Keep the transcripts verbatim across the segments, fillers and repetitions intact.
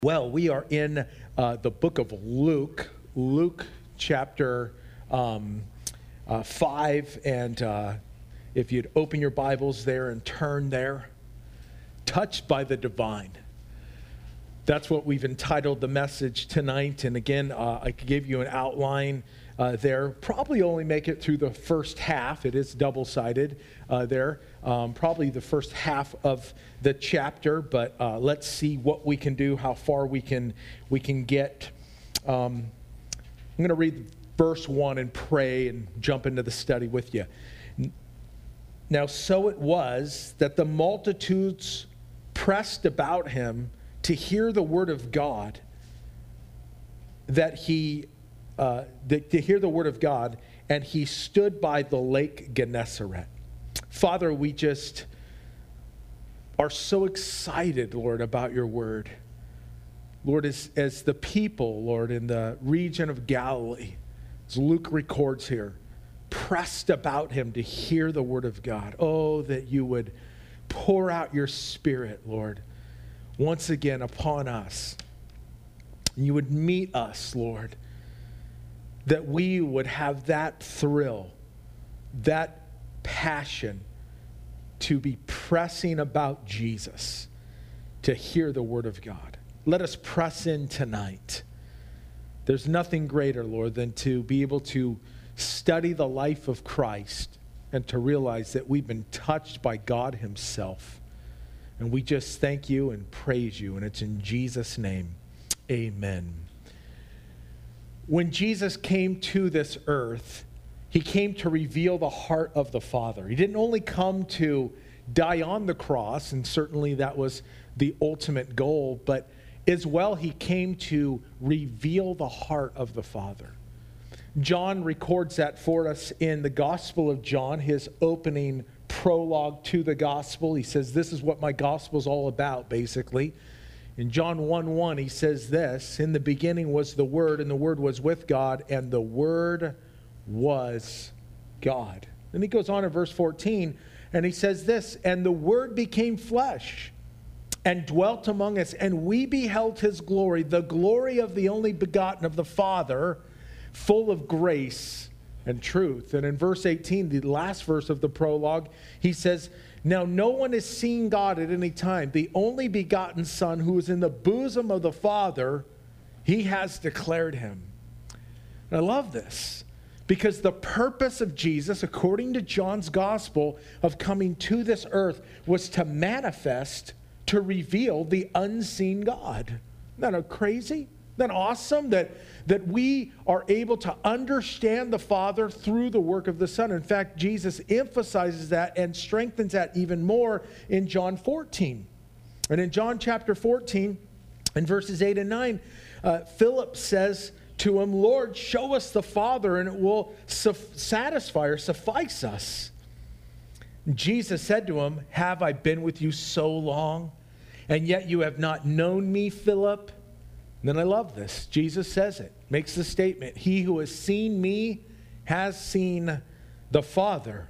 Well, we are in uh, the book of Luke, Luke chapter um, uh, five, and uh, if you'd open your Bibles there and turn there, touched by the divine. That's what we've entitled the message tonight, and again, uh, I gave you an outline uh, there. Probably only make it through the first half. It is double-sided uh, there. Um, probably the first half of the chapter, but uh, let's see what we can do, how far we can we can get. Um, I'm going to read verse one and pray and jump into the study with you. Now, so it was that the multitudes pressed about him to hear the word of God, that he, uh, the, to hear the word of God, and he stood by the lake Gennesaret. Father, we just are so excited, Lord, about your word. Lord, as, as the people, Lord, in the region of Galilee, as Luke records here, pressed about him to hear the word of God. Oh, that you would pour out your Spirit, Lord, once again upon us. You would meet us, Lord, that we would have that thrill, that passion to be pressing about Jesus, to hear the word of God. Let us press in tonight. There's nothing greater, Lord, than to be able to study the life of Christ and to realize that we've been touched by God himself. And we just thank you and praise you, and it's in Jesus' name, amen. When Jesus came to this earth, he came to reveal the heart of the Father. He didn't only come to die on the cross, and certainly that was the ultimate goal, but as well he came to reveal the heart of the Father. John records that for us in the Gospel of John, his opening prologue to the Gospel. He says, this is what my Gospel is all about, basically. In John one one, he says this, in the beginning was the Word, and the Word was with God, and the Word was God. Then he goes on in verse fourteen, and he says this, and the Word became flesh and dwelt among us, and we beheld his glory, the glory of the only begotten of the Father, full of grace and truth. And in verse eighteen, the last verse of the prologue, he says, now no one has seen God at any time. The only begotten Son who is in the bosom of the Father, he has declared him. And I love this, because the purpose of Jesus, according to John's gospel, of coming to this earth was to manifest, to reveal the unseen God. Isn't that crazy? Isn't that awesome that, that we are able to understand the Father through the work of the Son? In fact, Jesus emphasizes that and strengthens that even more in John fourteen. And in John chapter fourteen, in verses eight and nine, uh, Philip says to him, Lord, show us the Father, and it will su- satisfy or suffice us. Jesus said to him, have I been with you so long, and yet you have not known me, Philip? And then I love this. Jesus says it, makes the statement, he who has seen me has seen the Father.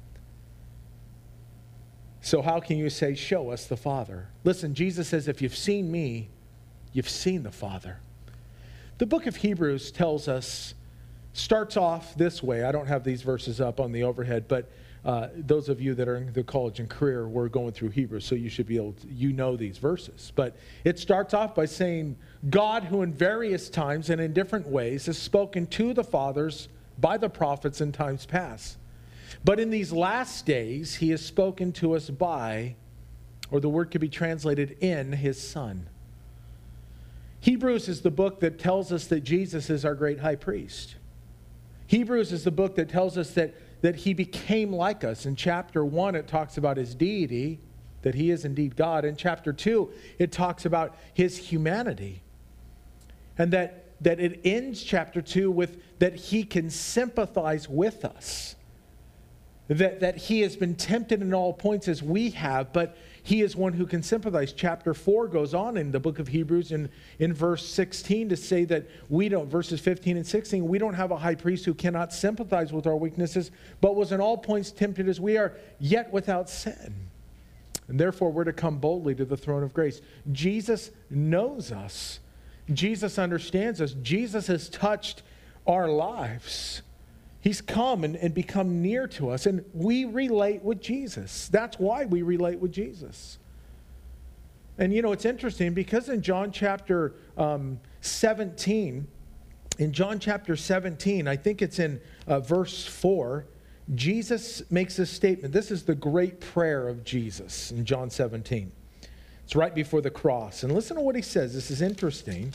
So how can you say, show us the Father? Listen, Jesus says, if you've seen me, you've seen the Father. The book of Hebrews tells us, starts off this way. I don't have these verses up on the overhead, but uh, those of you that are in the college and career, we're going through Hebrews, so you should be able to, you know these verses. But it starts off by saying, God, who in various times and in different ways has spoken to the fathers by the prophets in times past. But in these last days, he has spoken to us by, or the word could be translated in, his Son. Hebrews is the book that tells us that Jesus is our great high priest. Hebrews is the book that tells us that, that he became like us. In chapter one, it talks about his deity, that he is indeed God. In chapter two, it talks about his humanity. And that, that it ends chapter two with that he can sympathize with us. That, that he has been tempted in all points as we have, but he is one who can sympathize. Chapter four goes on in the book of Hebrews in, in verse sixteen to say that we don't, verses fifteen and sixteen, we don't have a high priest who cannot sympathize with our weaknesses, but was in all points tempted as we are, yet without sin. And therefore, we're to come boldly to the throne of grace. Jesus knows us. Jesus understands us. Jesus has touched our lives. He's come and, and become near to us, and we relate with Jesus. That's why we relate with Jesus. And you know, it's interesting because in John chapter um, seventeen, in John chapter seventeen, I think it's in uh, verse four, Jesus makes this statement. This is the great prayer of Jesus in John seventeen. It's right before the cross. And listen to what he says. This is interesting.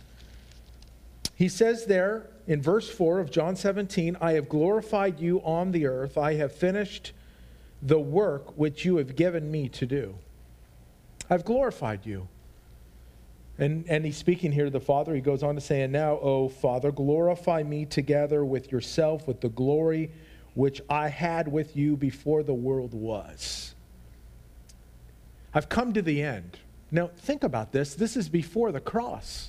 He says there in verse four of John seventeen, I have glorified you on the earth. I have finished the work which you have given me to do. I've glorified you. And, and he's speaking here to the Father. He goes on to say, and now, O Father, glorify me together with yourself with the glory which I had with you before the world was. I've come to the end. Now, think about this. This is before the cross.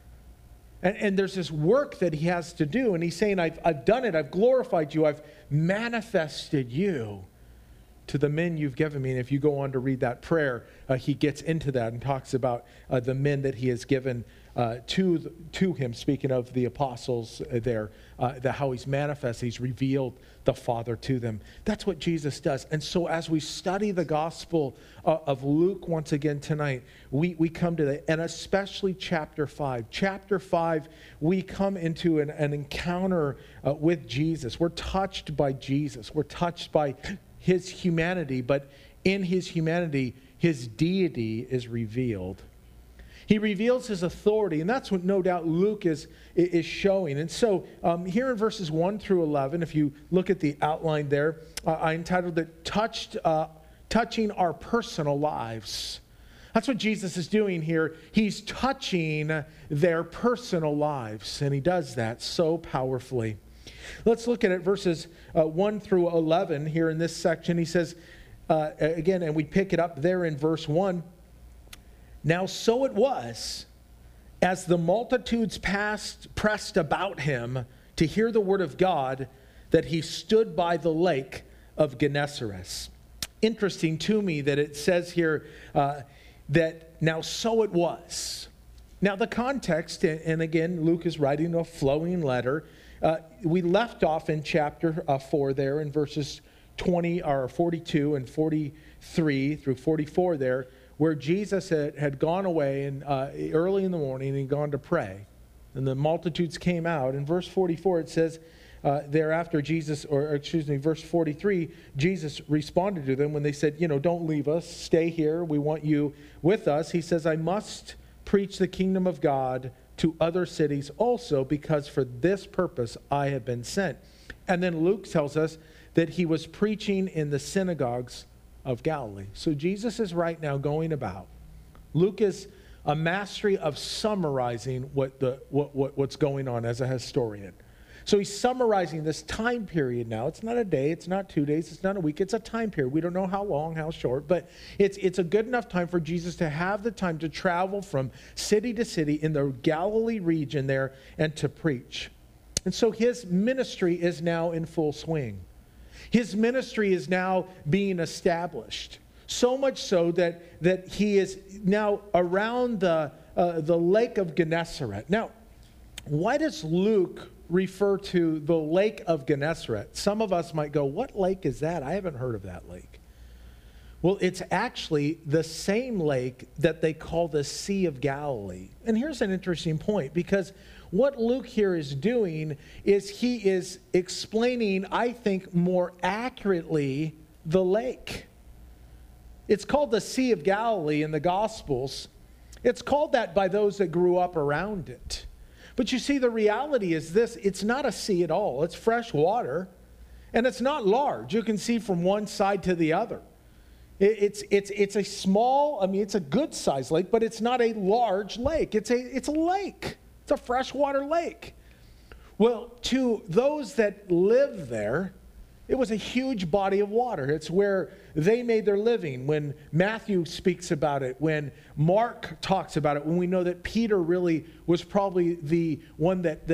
And, and there's this work that he has to do. And he's saying, I've, I've done it. I've glorified you. I've manifested you to the men you've given me. And if you go on to read that prayer, uh, he gets into that and talks about uh, the men that he has given uh, to, the, to him, speaking of the apostles uh, there, uh, the, how he's manifested, he's revealed the Father to them. That's what Jesus does. And so as we study the Gospel uh, of Luke once again tonight, we, we come to the, and especially chapter five. Chapter five, we come into an, an encounter uh, with Jesus. We're touched by Jesus. We're touched by his humanity, but in his humanity, his deity is revealed. He reveals his authority, and that's what no doubt Luke is, is showing. And so um, here in verses one through eleven, if you look at the outline there, uh, I entitled it, Touched, uh, Touching Our Personal Lives. That's what Jesus is doing here. He's touching their personal lives, and he does that so powerfully. Let's look at it, verses uh, one through eleven here in this section. He says, uh, again, and we pick it up there in verse one. Now so it was, as the multitudes passed, pressed about him to hear the word of God, that he stood by the lake of Gennesaret. Interesting to me that it says here uh, that now so it was. Now the context, and again, Luke is writing a flowing letter. Uh, we left off in chapter uh, four there in verses twenty or forty-two and forty-three through forty-four there, where Jesus had, had gone away and uh, early in the morning and gone to pray. And the multitudes came out. In verse forty-four it says, uh, thereafter Jesus, or excuse me, verse forty-three, Jesus responded to them when they said, you know, don't leave us, stay here, we want you with us. He says, I must preach the kingdom of God to other cities also, because for this purpose I have been sent. And then Luke tells us that he was preaching in the synagogues of Galilee. So Jesus is right now going about. Luke is a mastery of summarizing what the what, what what's going on as a historian. So he's summarizing this time period now. It's not a day, it's not two days, it's not a week, it's a time period. We don't know how long, how short, but it's it's a good enough time for Jesus to have the time to travel from city to city in the Galilee region there and to preach. And so his ministry is now in full swing. His ministry is now being established. So much so that, that he is now around the, uh, the lake of Gennesaret. Now, why does Luke refer to the lake of Gennesaret? Some of us might go, what lake is that? I haven't heard of that lake. Well, it's actually the same lake that they call the Sea of Galilee. And here's an interesting point, because what Luke here is doing is he is explaining, I think, more accurately the lake. It's called the Sea of Galilee in the Gospels. It's called that by those that grew up around it. But you see, the reality is this: it's not a sea at all. It's fresh water, and it's not large. You can see from one side to the other. It's, it's, it's a small, I mean, it's a good-sized lake, but it's not a large lake. It's a, it's a lake. It's a freshwater lake. Well, to those that live there, it was a huge body of water. It's where they made their living. When Matthew speaks about it, when Mark talks about it, when we know that Peter really was probably the one that, that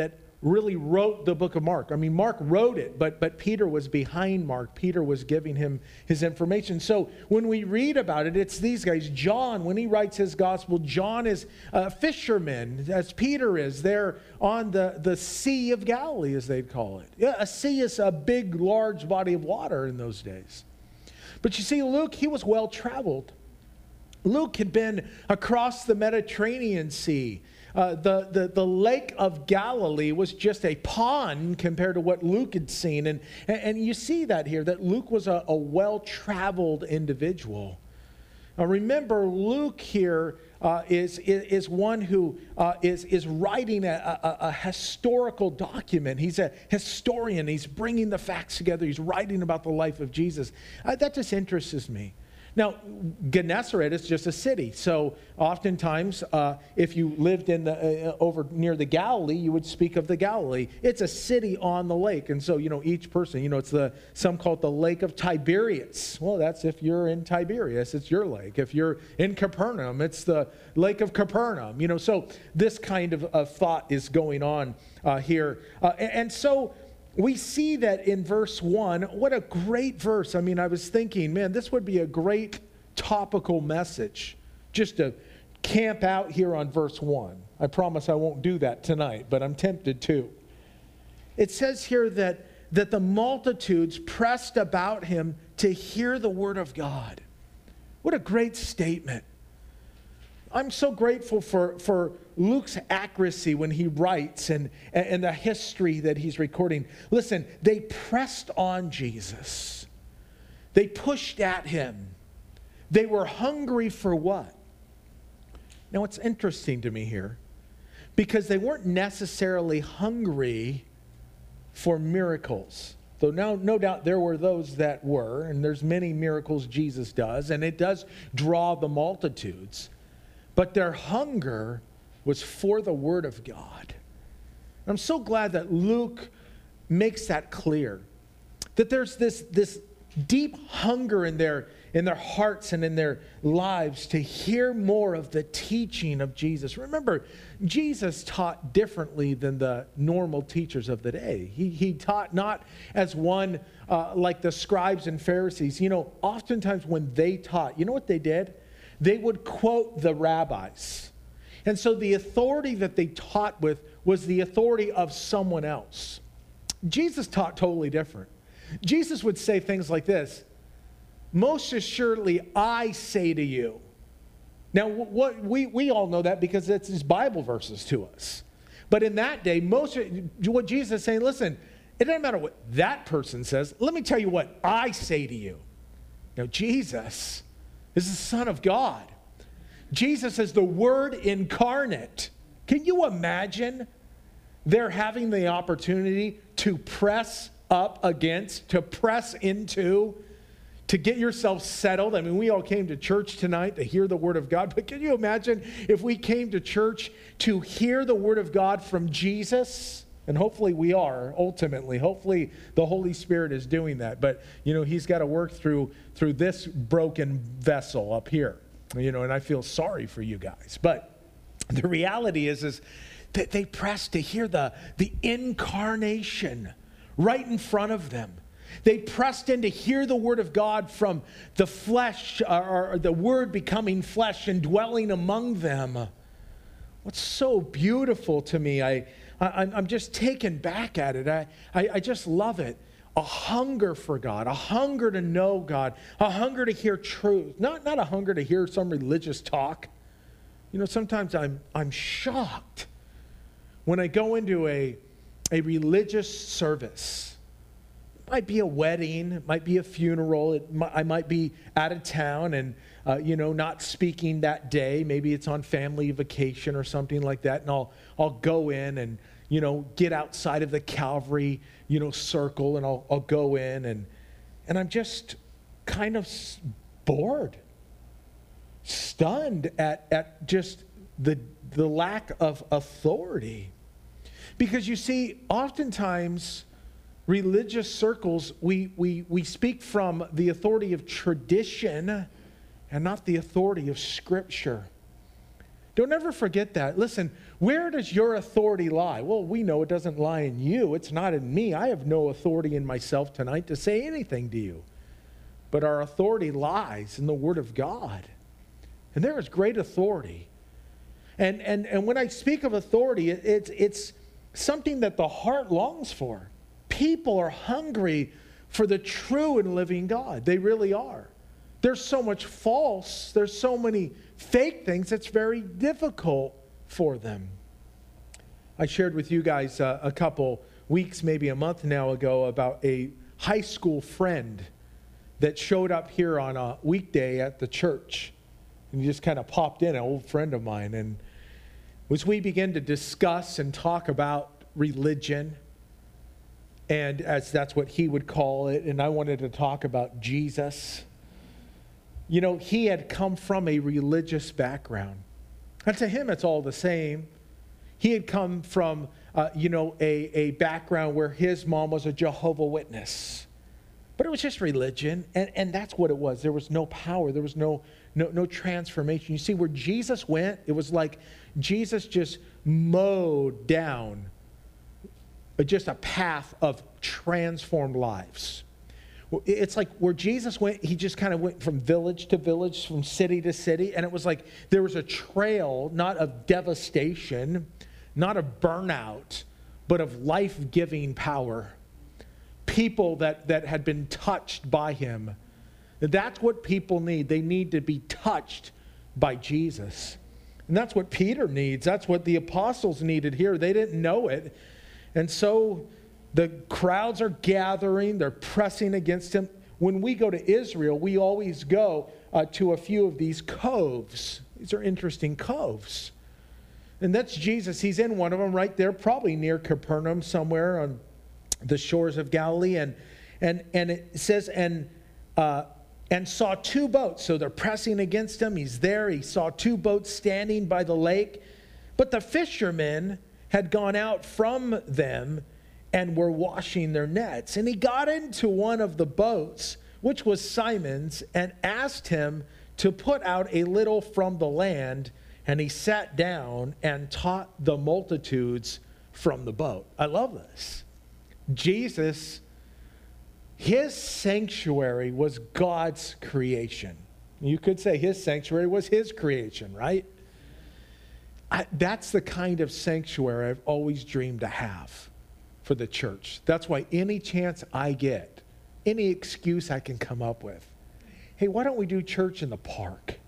really wrote the book of Mark. I mean, Mark wrote it, but, but Peter was behind Mark. Peter was giving him his information. So when we read about it, it's these guys. John, when he writes his gospel, John is a fisherman, as Peter is. They're on the, the Sea of Galilee, as they'd call it. Yeah, a sea is a big, large body of water in those days. But you see, Luke, he was well-traveled. Luke had been across the Mediterranean Sea. Uh, the, the, the Lake of Galilee was just a pond compared to what Luke had seen. And, and, and you see that here, that Luke was a, a well-traveled individual. Now remember, Luke here uh, is, is, is one who uh, is, is writing a, a, a historical document. He's a historian. He's bringing the facts together. He's writing about the life of Jesus. Uh, that just interests me. Now, Gennesaret is just a city. So oftentimes, uh, if you lived in the uh, over near the Galilee, you would speak of the Galilee. It's a city on the lake. And so, you know, each person, you know, it's the, some call it the Lake of Tiberias. Well, that's if you're in Tiberias, it's your lake. If you're in Capernaum, it's the Lake of Capernaum. You know, so this kind of, of thought is going on uh, here. Uh, and, and so, we see that in verse one. What a great verse. I mean, I was thinking, man, this would be a great topical message just to camp out here on verse one. I promise I won't do that tonight, but I'm tempted to. It says here that, that the multitudes pressed about him to hear the word of God. What a great statement. I'm so grateful for, for Luke's accuracy when he writes and, and the history that he's recording. Listen, they pressed on Jesus. They pushed at him. They were hungry for what? Now, it's interesting to me here because they weren't necessarily hungry for miracles. Though now, no doubt there were those that were, and there's many miracles Jesus does, and it does draw the multitudes. But their hunger was for the Word of God. I'm so glad that Luke makes that clear. That there's this, this deep hunger in their, in their hearts and in their lives to hear more of the teaching of Jesus. Remember, Jesus taught differently than the normal teachers of the day. He, he taught not as one uh, like the scribes and Pharisees. You know, oftentimes when they taught, you know what they did? They would quote the rabbis. And so the authority that they taught with was the authority of someone else. Jesus taught totally different. Jesus would say things like this: most assuredly, I say to you. Now, what we, we all know that because it's his Bible verses to us. But in that day, most what Jesus is saying, listen, it doesn't matter what that person says. Let me tell you what I say to you. Now, Jesus is the Son of God. Jesus is the Word incarnate. Can you imagine they're having the opportunity to press up against, to press into, to get yourself settled? I mean, we all came to church tonight to hear the Word of God, but can you imagine if we came to church to hear the Word of God from Jesus? And hopefully we are, ultimately. Hopefully the Holy Spirit is doing that. But, you know, he's got to work through through this broken vessel up here. You know, and I feel sorry for you guys. But the reality is, is that they pressed to hear the, the incarnation right in front of them. They pressed in to hear the word of God from the flesh, or, or the word becoming flesh and dwelling among them. What's so beautiful to me, I, I, I'm just taken back at it. I, I, I just love it. A hunger for God, a hunger to know God, a hunger to hear truth. Not, not a hunger to hear some religious talk. You know, sometimes I'm, I'm shocked when I go into a, a religious service. It might be a wedding, it might be a funeral, it might, I might be out of town and, uh, you know, not speaking that day. Maybe it's on family vacation or something like that, and I'll, I'll go in and, you know, get outside of the Calvary, you know, circle, and I'll, I'll go in, and, and I'm just kind of bored, stunned at, at just the, the lack of authority. Because you see, oftentimes, religious circles, we, we, we speak from the authority of tradition and not the authority of Scripture. Don't ever forget that. Listen, where does your authority lie? Well, we know it doesn't lie in you. It's not in me. I have no authority in myself tonight to say anything to you. But our authority lies in the Word of God. And there is great authority. And, and, and when I speak of authority, it, it's, it's something that the heart longs for. People are hungry for the true and living God. They really are. There's so much false, there's so many fake things, it's very difficult for them. I shared with you guys uh, a couple weeks, maybe a month now ago, about a high school friend that showed up here on a weekday at the church. And he just kind of popped in, an old friend of mine. And as we began to discuss and talk about religion, and as that's what he would call it, and I wanted to talk about Jesus. You know, he had come from a religious background. And to him, it's all the same. He had come from, uh, you know, a, a background where his mom was a Jehovah's Witness. But it was just religion, and, and that's what it was. There was no power. There was no, no, no transformation. You see, where Jesus went, it was like Jesus just mowed down just a path of transformed lives. It's like where Jesus went, he just kind of went from village to village, from city to city. And it was like there was a trail, not of devastation, not of burnout, but of life-giving power. People that, that had been touched by him. That's what people need. They need to be touched by Jesus. And that's what Peter needs. That's what the apostles needed here. They didn't know it. And so the crowds are gathering, they're pressing against him. When we go to Israel, we always go uh, to a few of these coves. These are interesting coves. And that's Jesus. He's in one of them right there, probably near Capernaum, somewhere on the shores of Galilee. And and and it says, and uh, and saw two boats. So they're pressing against him. He's there. He saw two boats standing by the lake. But the fishermen had gone out from them and were washing their nets. And he got into one of the boats, which was Simon's, and asked him to put out a little from the land. And he sat down and taught the multitudes from the boat. I love this. Jesus, his sanctuary was God's creation. You could say his sanctuary was his creation, right? I, that's the kind of sanctuary I've always dreamed to have for the church. That's why any chance I get, any excuse I can come up with, hey, why don't we do church in the park?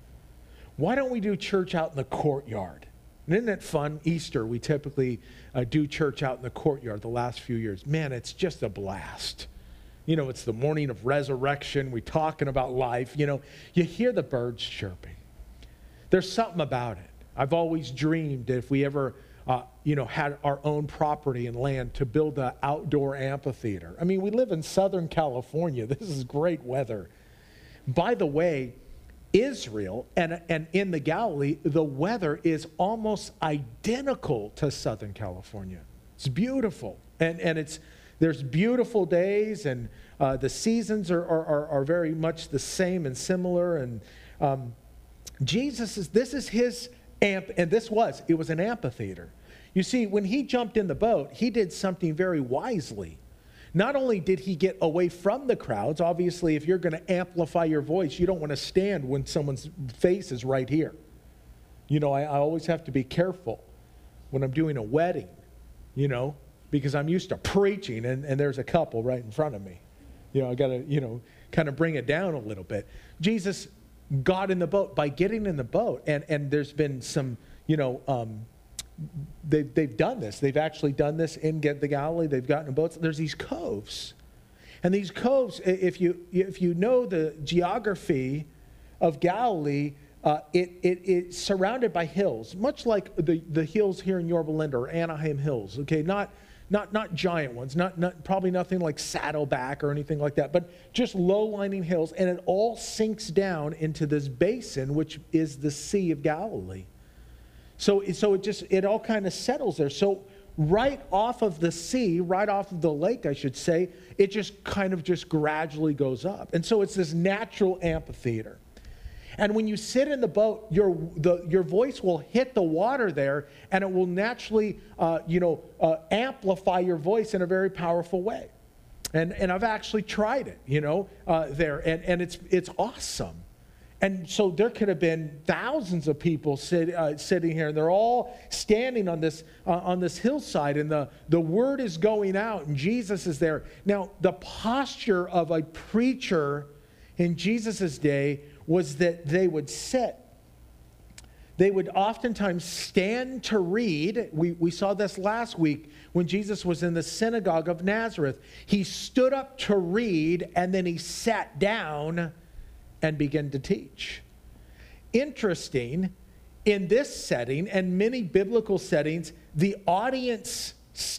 Why don't we do church out in the courtyard? And isn't it fun? Easter, we typically uh, do church out in the courtyard the last few years. Man, it's just a blast. You know, it's the morning of resurrection. We're talking about life. You know, you hear the birds chirping. There's something about it. I've always dreamed that if we ever, uh, you know, had our own property and land to build an outdoor amphitheater. I mean, we live in Southern California. This is great weather. By the way, Israel and, and in the Galilee, the weather is almost identical to Southern California. It's beautiful. And, and it's there's beautiful days, and uh, the seasons are, are, are very much the same and similar. And um, Jesus is, this is his amp, and this was, it was an amphitheater. You see, when he jumped in the boat, he did something very wisely. Not only did he get away from the crowds, obviously, if you're going to amplify your voice, you don't want to stand when someone's face is right here. You know, I, I always have to be careful when I'm doing a wedding, you know, because I'm used to preaching, and, and there's a couple right in front of me. You know, I got to, you know, kind of bring it down a little bit. Jesus got in the boat by getting in the boat, and, and there's been some, you know, um, They've, they've done this. They've actually done this in the Galilee. They've gotten in boats. There's these coves. And these coves, if you if you know the geography of Galilee, uh, it, it, it's surrounded by hills, much like the, the hills here in Yorba Linda or Anaheim Hills. Okay, not not not giant ones, not, not probably nothing like Saddleback or anything like that, but just low-lying hills. And it all sinks down into this basin, which is the Sea of Galilee. So, so it just, it all kind of settles there. So right off of the sea, right off of the lake, I should say, it just kind of just gradually goes up. And so it's this natural amphitheater. And when you sit in the boat, your, the, your voice will hit the water there, and it will naturally, uh, you know, uh, amplify your voice in a very powerful way. And, and I've actually tried it, you know, uh, there, and, and it's, it's awesome. And so there could have been thousands of people sit, uh, sitting here, and they're all standing on this uh, on this hillside, and the, the word is going out, and Jesus is there. Now, the posture of a preacher in Jesus' day was that they would sit. They would oftentimes stand to read. We, we saw this last week when Jesus was in the synagogue of Nazareth. He stood up to read, and then he sat down and began to teach. Interesting, in this setting and many biblical settings, the audience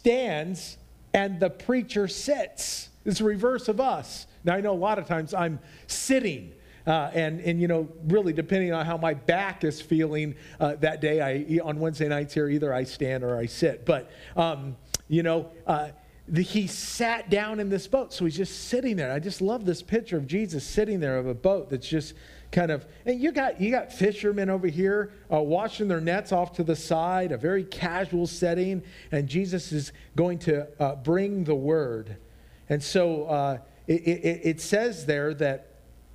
stands and the preacher sits. It's the reverse of us. Now, I know a lot of times I'm sitting, uh, and, and, you know, really depending on how my back is feeling uh, that day, I on Wednesday nights here, either I stand or I sit. But, um, you know, uh, The, he sat down in this boat, so he's just sitting there. I just love this picture of Jesus sitting there of a boat that's just kind of, and you got you got fishermen over here uh, washing their nets off to the side, a very casual setting, and Jesus is going to uh, bring the word. And so uh, it, it, it says there that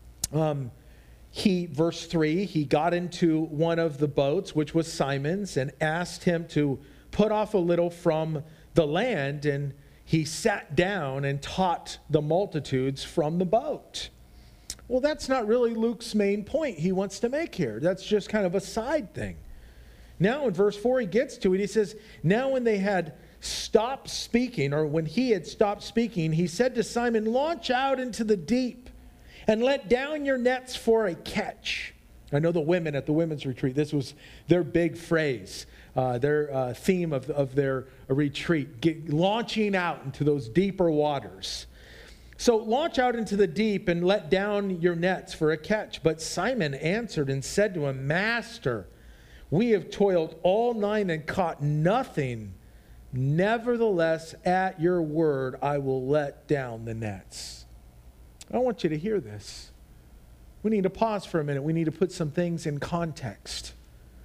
um, he, verse three, he got into one of the boats, which was Simon's, and asked him to put off a little from the land, and he sat down and taught the multitudes from the boat. Well, that's not really Luke's main point he wants to make here. That's just kind of a side thing. Now in verse four, he gets to it. He says, now when they had stopped speaking, or when he had stopped speaking, he said to Simon, launch out into the deep and let down your nets for a catch. I know the women at the women's retreat, this was their big phrase. Uh, their uh, theme of, of their retreat, get, launching out into those deeper waters. So launch out into the deep and let down your nets for a catch. But Simon answered and said to him, Master, we have toiled all night and caught nothing. Nevertheless, at your word, I will let down the nets. I want you to hear this. We need to pause for a minute. We need to put some things in context.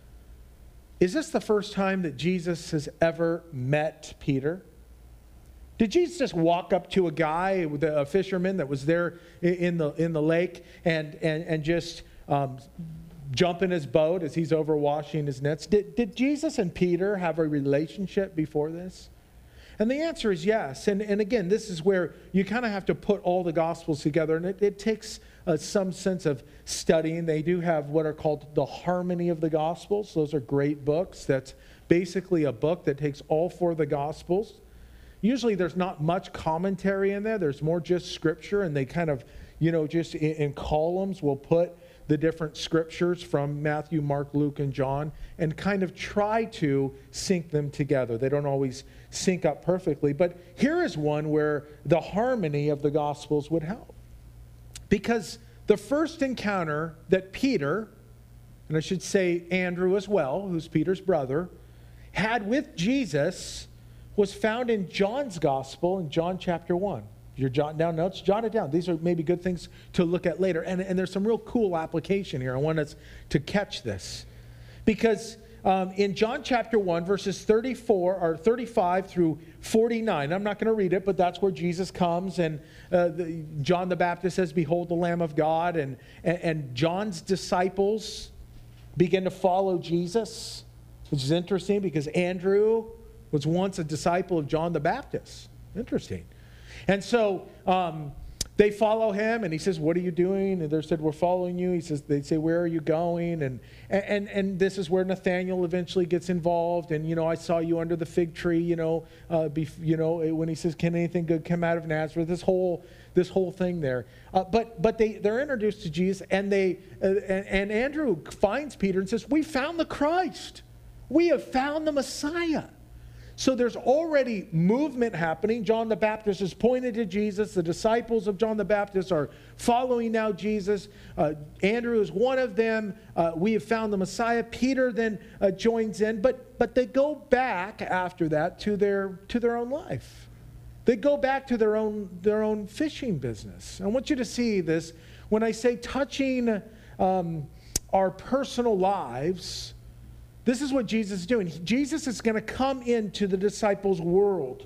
Is this the first time that Jesus has ever met Peter? Did Jesus just walk up to a guy, a fisherman that was there in the in the lake, and and and just um, jump in his boat as he's over washing his nets? Did did Jesus and Peter have a relationship before this? And the answer is yes. And and again, this is where you kind of have to put all the Gospels together, and it, it takes Uh, some sense of studying. They do have what are called the Harmony of the Gospels. Those are great books. That's basically a book that takes all four of the Gospels. Usually there's not much commentary in there. There's more just scripture, and they kind of, you know, just in, in columns will put the different scriptures from Matthew, Mark, Luke, and John, and kind of try to sync them together. They don't always sync up perfectly, but here is one where the harmony of the Gospels would help. Because the first encounter that Peter, and I should say Andrew as well, who's Peter's brother, had with Jesus was found in John's Gospel in John chapter one. If you're jotting down notes, jot it down. These are maybe good things to look at later. And, and there's some real cool application here. I want us to catch this. Because um, in John chapter one, verses thirty-four or thirty-five through forty-nine, I'm not going to read it, but that's where Jesus comes, and uh, the, John the Baptist says, behold the Lamb of God, and, and, and John's disciples begin to follow Jesus, which is interesting because Andrew was once a disciple of John the Baptist. Interesting. And so um, they follow him, and he says, what are you doing? And they said, we're following you. He says, they say, where are you going? And, and, and this is where Nathanael eventually gets involved. And, you know, I saw you under the fig tree, you know, uh, be, you know, when he says, can anything good come out of Nazareth? This whole, this whole thing there. Uh, but, but they, they're introduced to Jesus, and they, uh, and, and Andrew finds Peter and says, we found the Christ. We have found the Messiah. So there's already movement happening. John the Baptist is pointed to Jesus. The disciples of John the Baptist are following now Jesus. Uh, Andrew is one of them. Uh, we have found the Messiah. Peter then uh, joins in. But but they go back after that to their to their own life. They go back to their own their own fishing business. I want you to see this. When I say touching um, our personal lives, this is what Jesus is doing. Jesus is going to come into the disciples' world.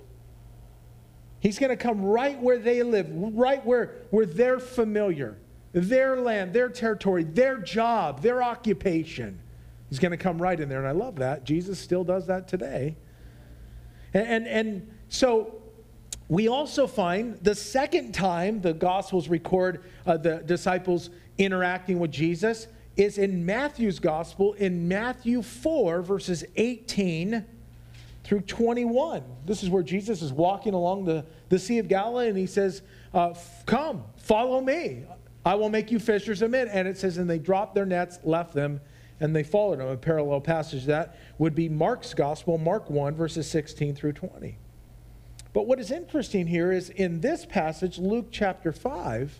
He's going to come right where they live, right where, where they're familiar, their land, their territory, their job, their occupation. He's going to come right in there, and I love that. Jesus still does that today. And, and, and so we also find the second time the Gospels record uh, the disciples interacting with Jesus is in Matthew's Gospel, in Matthew four, verses eighteen through twenty-one. This is where Jesus is walking along the, the Sea of Galilee, and he says, uh, come, follow me. I will make you fishers of men. And it says, and they dropped their nets, left them, and they followed him. A parallel passage that would be Mark's Gospel, Mark one, verses sixteen through twenty. But what is interesting here is in this passage, Luke chapter five,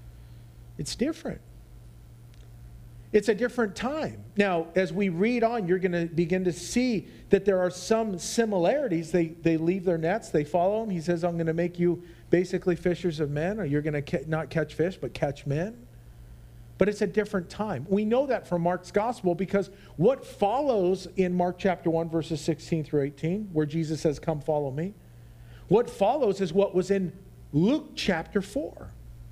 it's different. It's a different time. Now, as we read on, you're going to begin to see that there are some similarities. They, they leave their nets, they follow him. He says, I'm going to make you basically fishers of men, or you're going to ca- not catch fish, but catch men. But it's a different time. We know that from Mark's Gospel because what follows in Mark chapter one, verses sixteen through eighteen, where Jesus says, come follow me, what follows is what was in Luke chapter four.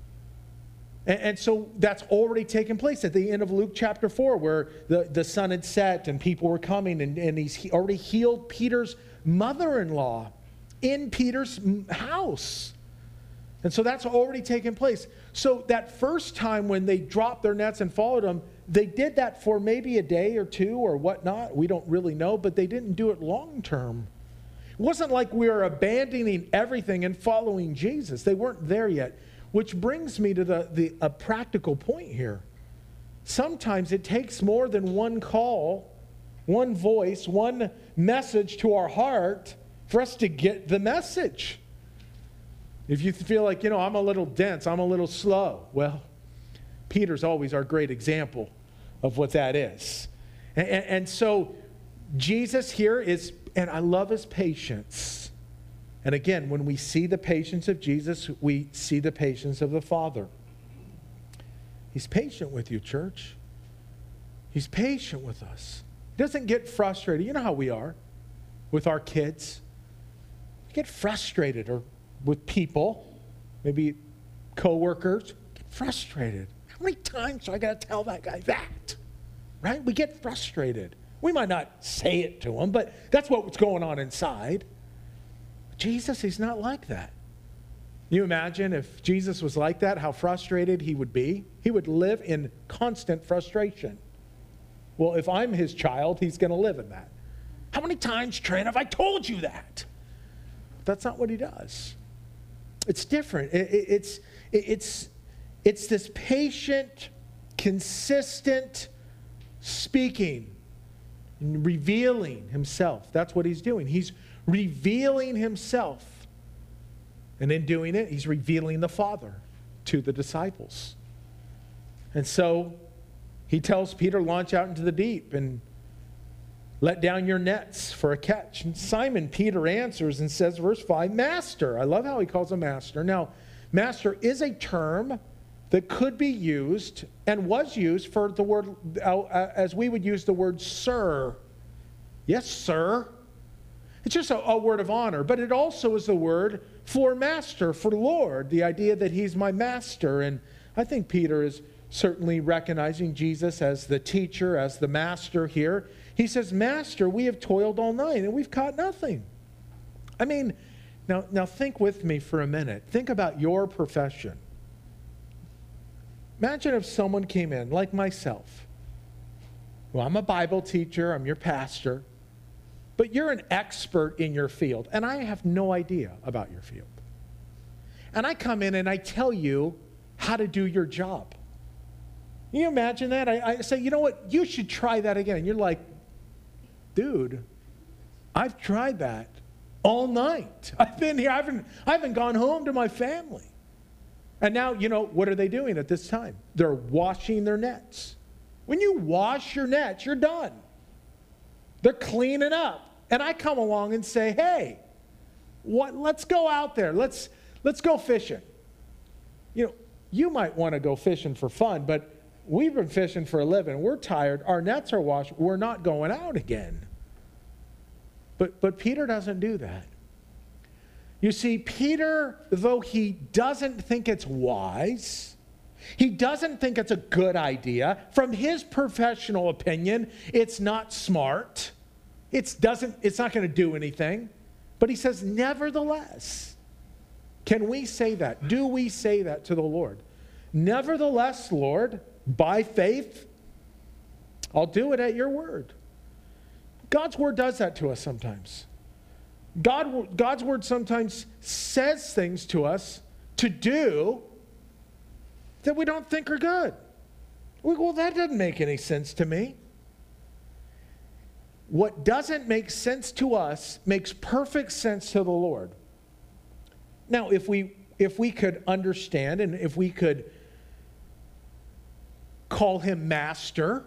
And, and so that's already taken place at the end of Luke chapter four, where the, the sun had set and people were coming, and, and he's already healed Peter's mother-in-law in Peter's house. And so that's already taken place. So that first time when they dropped their nets and followed him, they did that for maybe a day or two or whatnot. We don't really know, but they didn't do it long term. It wasn't like we were abandoning everything and following Jesus. They weren't there yet. Which brings me to the, the a practical point here. Sometimes it takes more than one call, one voice, one message to our heart for us to get the message. If you feel like, you know, I'm a little dense, I'm a little slow, well, Peter's always our great example of what that is. And, and, and so Jesus here is, and I love his patience. And again, when we see the patience of Jesus, we see the patience of the Father. He's patient with you, church. He's patient with us. He doesn't get frustrated. You know how we are with our kids. We get frustrated, or with people, maybe coworkers, get frustrated. How many times do I got to tell that guy that? Right? We get frustrated. We might not say it to him, but that's what's going on inside. Jesus, he's not like that. You imagine if Jesus was like that, how frustrated he would be? He would live in constant frustration. Well, if I'm his child, he's going to live in that. How many times, Trent, have I told you that? That's not what he does. It's different. It, it, it's, it, it's, it's this patient, consistent speaking and revealing himself. That's what he's doing. He's revealing himself. And in doing it, he's revealing the Father to the disciples. And so he tells Peter, launch out into the deep and let down your nets for a catch. And Simon Peter answers and says, verse five, Master. I love how he calls him Master. Now, Master is a term that could be used and was used for the word, uh, as we would use the word sir. Yes, sir. It's just a, a word of honor, but it also is the word for master, for Lord, the idea that he's my master. And I think Peter is certainly recognizing Jesus as the teacher, as the master here. He says, Master, we have toiled all night and we've caught nothing. I mean, now, now think with me for a minute. Think about your profession. Imagine if someone came in, like myself. Well, I'm a Bible teacher, I'm your pastor, but you're an expert in your field, and I have no idea about your field. And I come in and I tell you how to do your job. Can you imagine that? I, I say, you know what, you should try that again. And you're like, dude, I've tried that all night. I've been here, I haven't, I haven't gone home to my family. And now, you know, what are they doing at this time? They're washing their nets. When you wash your nets, you're done. They're cleaning up. And I come along and say, hey, what, let's go out there. Let's, let's go fishing. You know, you might want to go fishing for fun, but we've been fishing for a living. We're tired. Our nets are washed. We're not going out again. But, but Peter doesn't do that. You see, Peter, though he doesn't think it's wise, he doesn't think it's a good idea, from his professional opinion, it's not smart. It's, doesn't, it's not going to do anything. But he says, nevertheless, can we say that? Do we say that to the Lord? Nevertheless, Lord, by faith, I'll do it at your word. God's word does that to us sometimes. God, God's word sometimes says things to us to do that we don't think are good. Well, that doesn't make any sense to me. What doesn't make sense to us makes perfect sense to the Lord. Now, if we if we could understand and if we could call him Master,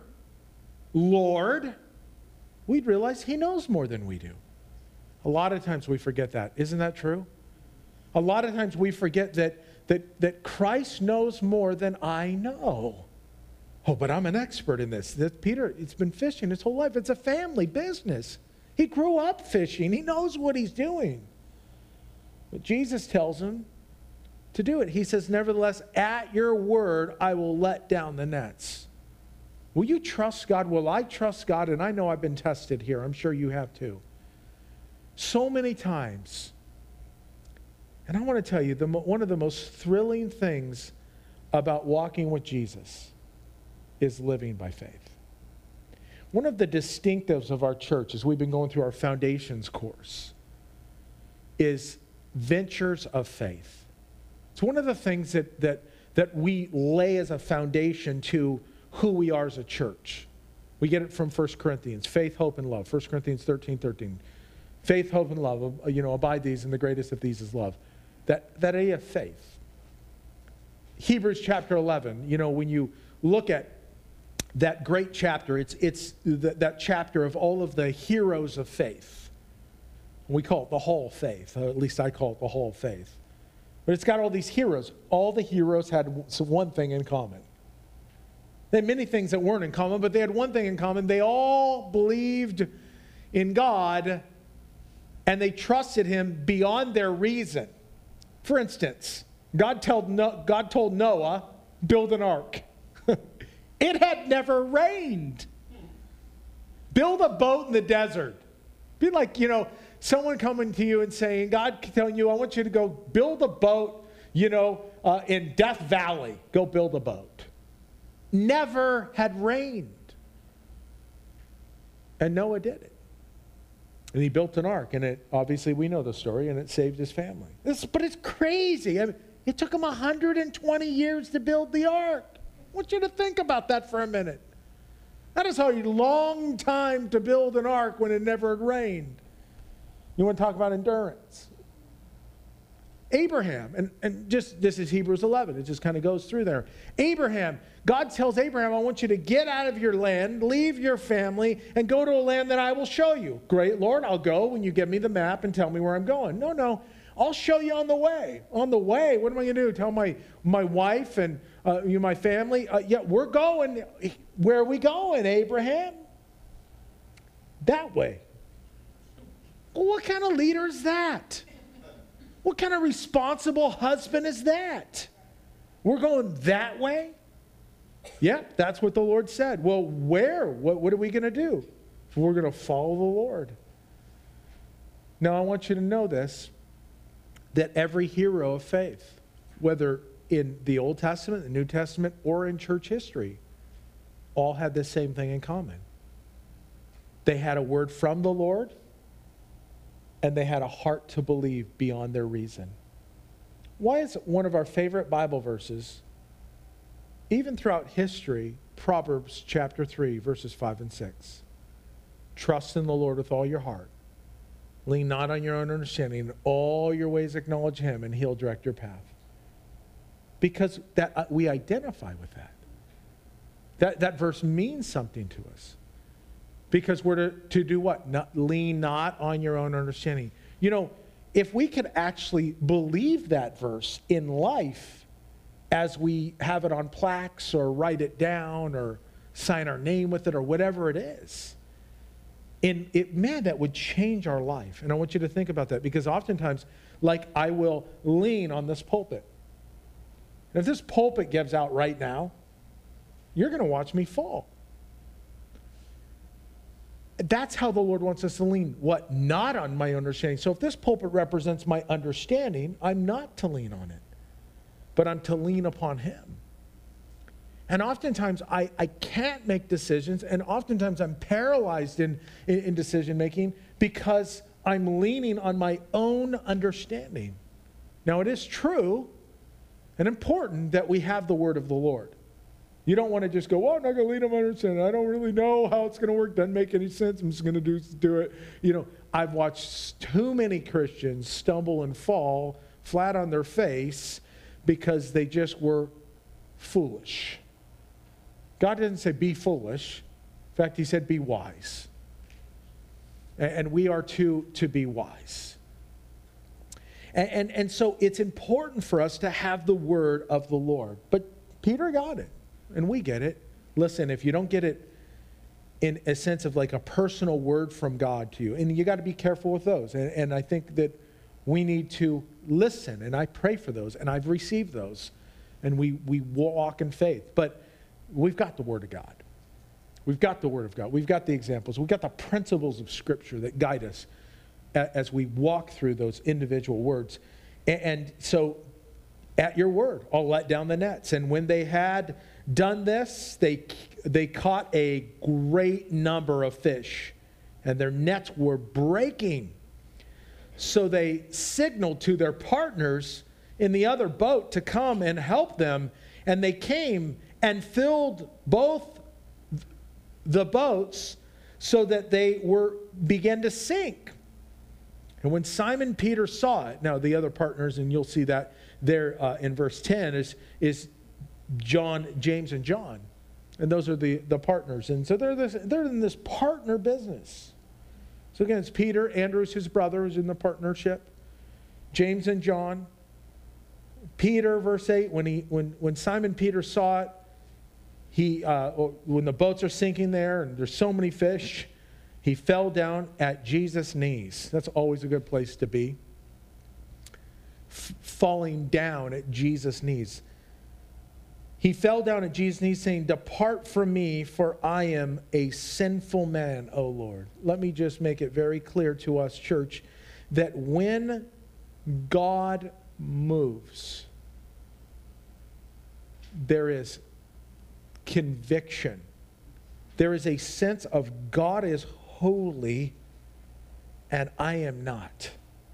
Lord, we'd realize he knows more than we do. A lot of times we forget that. Isn't that true? A lot of times we forget that, that, that Christ knows more than I know. Oh, but I'm an expert in this. That Peter, it's been fishing his whole life. It's a family business. He grew up fishing. He knows what he's doing. But Jesus tells him to do it. He says, nevertheless, at your word, I will let down the nets. Will you trust God? Will I trust God? And I know I've been tested here. I'm sure you have too. So many times. And I want to tell you, the, one of the most thrilling things about walking with Jesus is living by faith. One of the distinctives of our church, as we've been going through our foundations course, is ventures of faith. It's one of the things that, that, that we lay as a foundation to who we are as a church. We get it from First Corinthians, faith, hope, and love. First Corinthians thirteen thirteen. Faith, hope, and love, you know, abide these, and the greatest of these is love. That, that idea of faith. Hebrews chapter eleven, you know, when you look at that great chapter, it's, it's the, that chapter of all of the heroes of faith. We call it the Hall of Faith, or at least I call it the Hall of Faith. But it's got all these heroes. All the heroes had one thing in common. They had many things that weren't in common, but they had one thing in common. They all believed in God, and they trusted him beyond their reason. For instance, God told, no- God told Noah, build an ark. It had never rained. Build a boat in the desert. Be like, you know, someone coming to you and saying, God telling you, I want you to go build a boat, you know, uh, in Death Valley. Go build a boat. Never had rained. And Noah did it. And he built an ark, and it, obviously we know the story, and it saved his family. This, but it's crazy. I mean, it took him one hundred twenty years to build the ark. I want you to think about that for a minute. That is a long time to build an ark when it never had rained. You want to talk about endurance? Abraham, and, and just this is Hebrews eleven. It just kind of goes through there. Abraham, God tells Abraham, I want you to get out of your land, leave your family, and go to a land that I will show you. Great, Lord, I'll go when you give me the map and tell me where I'm going. No, no, I'll show you on the way. On the way, what am I going to do? Tell my, my wife and uh, you, my family, uh, yeah, we're going. Where are we going, Abraham? That way. Well, what kind of leader is that? What kind of responsible husband is that? We're going that way? Yeah, that's what the Lord said. Well, where? What, what are we going to do? We're going to follow the Lord. Now, I want you to know this, that every hero of faith, whether in the Old Testament, the New Testament, or in church history, all had the same thing in common. They had a word from the Lord, and they had a heart to believe beyond their reason. Why is one of our favorite Bible verses, even throughout history, Proverbs chapter three, verses five and six? Trust in the Lord with all your heart. Lean not on your own understanding. In all your ways acknowledge him, and he'll direct your path. Because that uh, we identify with that. That, that verse means something to us. Because we're to, to do what? Not, lean not on your own understanding. You know, if we could actually believe that verse in life, as we have it on plaques or write it down or sign our name with it or whatever it is. And it, man, that would change our life. And I want you to think about that, because oftentimes, like, I will lean on this pulpit. And if this pulpit gives out right now, you're going to watch me fall. That's how the Lord wants us to lean. What? Not on my understanding. So if this pulpit represents my understanding, I'm not to lean on it, but I'm to lean upon Him. And oftentimes I, I can't make decisions, and oftentimes I'm paralyzed in, in, in decision making because I'm leaning on my own understanding. Now, it is true and important that we have the word of the Lord. You don't want to just go, well, I'm not going to lean on my understanding. I don't really know how it's going to work. Doesn't make any sense. I'm just going to do, do it. You know, I've watched too many Christians stumble and fall flat on their face because they just were foolish. God didn't say be foolish. In fact, He said be wise. And we are to, to be wise. And, and, and so it's important for us to have the word of the Lord. But Peter got it, and we get it. Listen, if you don't get it in a sense of like a personal word from God to you, and you got to be careful with those. And, and I think that we need to listen, and I pray for those, and I've received those. And we, we walk in faith. But we've got the Word of God. We've got the Word of God. We've got the examples. We've got the principles of Scripture that guide us as we walk through those individual words. And so, at your word, I'll let down the nets. And when they had done this, they, they caught a great number of fish, and their nets were breaking. So they signaled to their partners in the other boat to come and help them. And they came and filled both the boats so that they were began to sink. And when Simon Peter saw it, now the other partners, and you'll see that there uh, in verse ten, is, is John, James, and John. And those are the, the partners. And so they're, this, they're in this partner business. So again, it's Peter, Andrew's his brother, is in the partnership. James and John. Peter, verse eight, when, he, when, when Simon Peter saw it, He, uh, when the boats are sinking there and there's so many fish, he fell down at Jesus' knees. That's always a good place to be. F- falling down at Jesus' knees. He fell down at Jesus' knees saying, "Depart from me, for I am a sinful man, O Lord." Let me just make it very clear to us, church, that when God moves, there is conviction. There is a sense of God is holy and I am not.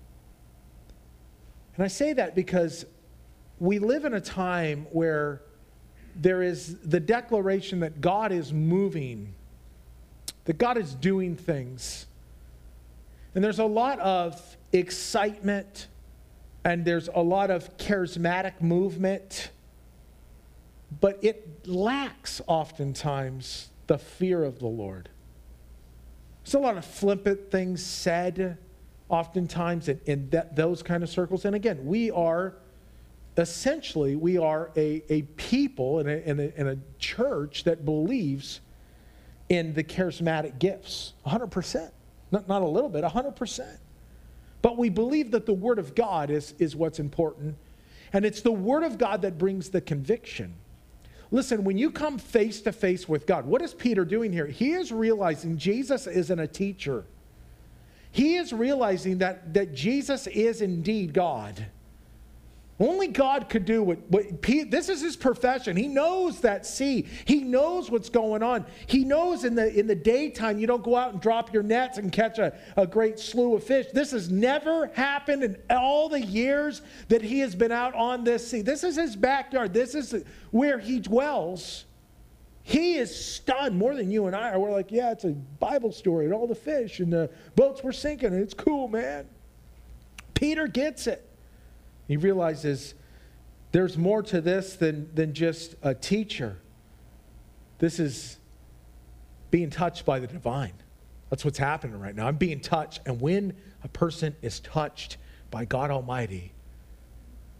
And I say that because we live in a time where there is the declaration that God is moving, that God is doing things. And there's a lot of excitement and there's a lot of charismatic movement, but it lacks oftentimes the fear of the Lord. There's a lot of flippant things said oftentimes in, in that, those kind of circles. And again, we are, essentially, we are a, a people and a, and, a, and a church that believes in the charismatic gifts. one hundred percent. Not, not a little bit, one hundred percent. But we believe that the Word of God is, is what's important. And it's the Word of God that brings the conviction. Listen, when you come face to face with God, what is Peter doing here? He is realizing Jesus isn't a teacher. He is realizing that, that Jesus is indeed God. Only God could do what, what Pete, this is his profession. He knows that sea. He knows what's going on. He knows in the, in the daytime you don't go out and drop your nets and catch a, a great slew of fish. This has never happened in all the years that he has been out on this sea. This is his backyard. This is where he dwells. He is stunned more than you and I are. We're like, yeah, it's a Bible story and all the fish and the boats were sinking and it's cool, man. Peter gets it. He realizes there's more to this than, than just a teacher. This is being touched by the divine. That's what's happening right now. I'm being touched. And when a person is touched by God Almighty,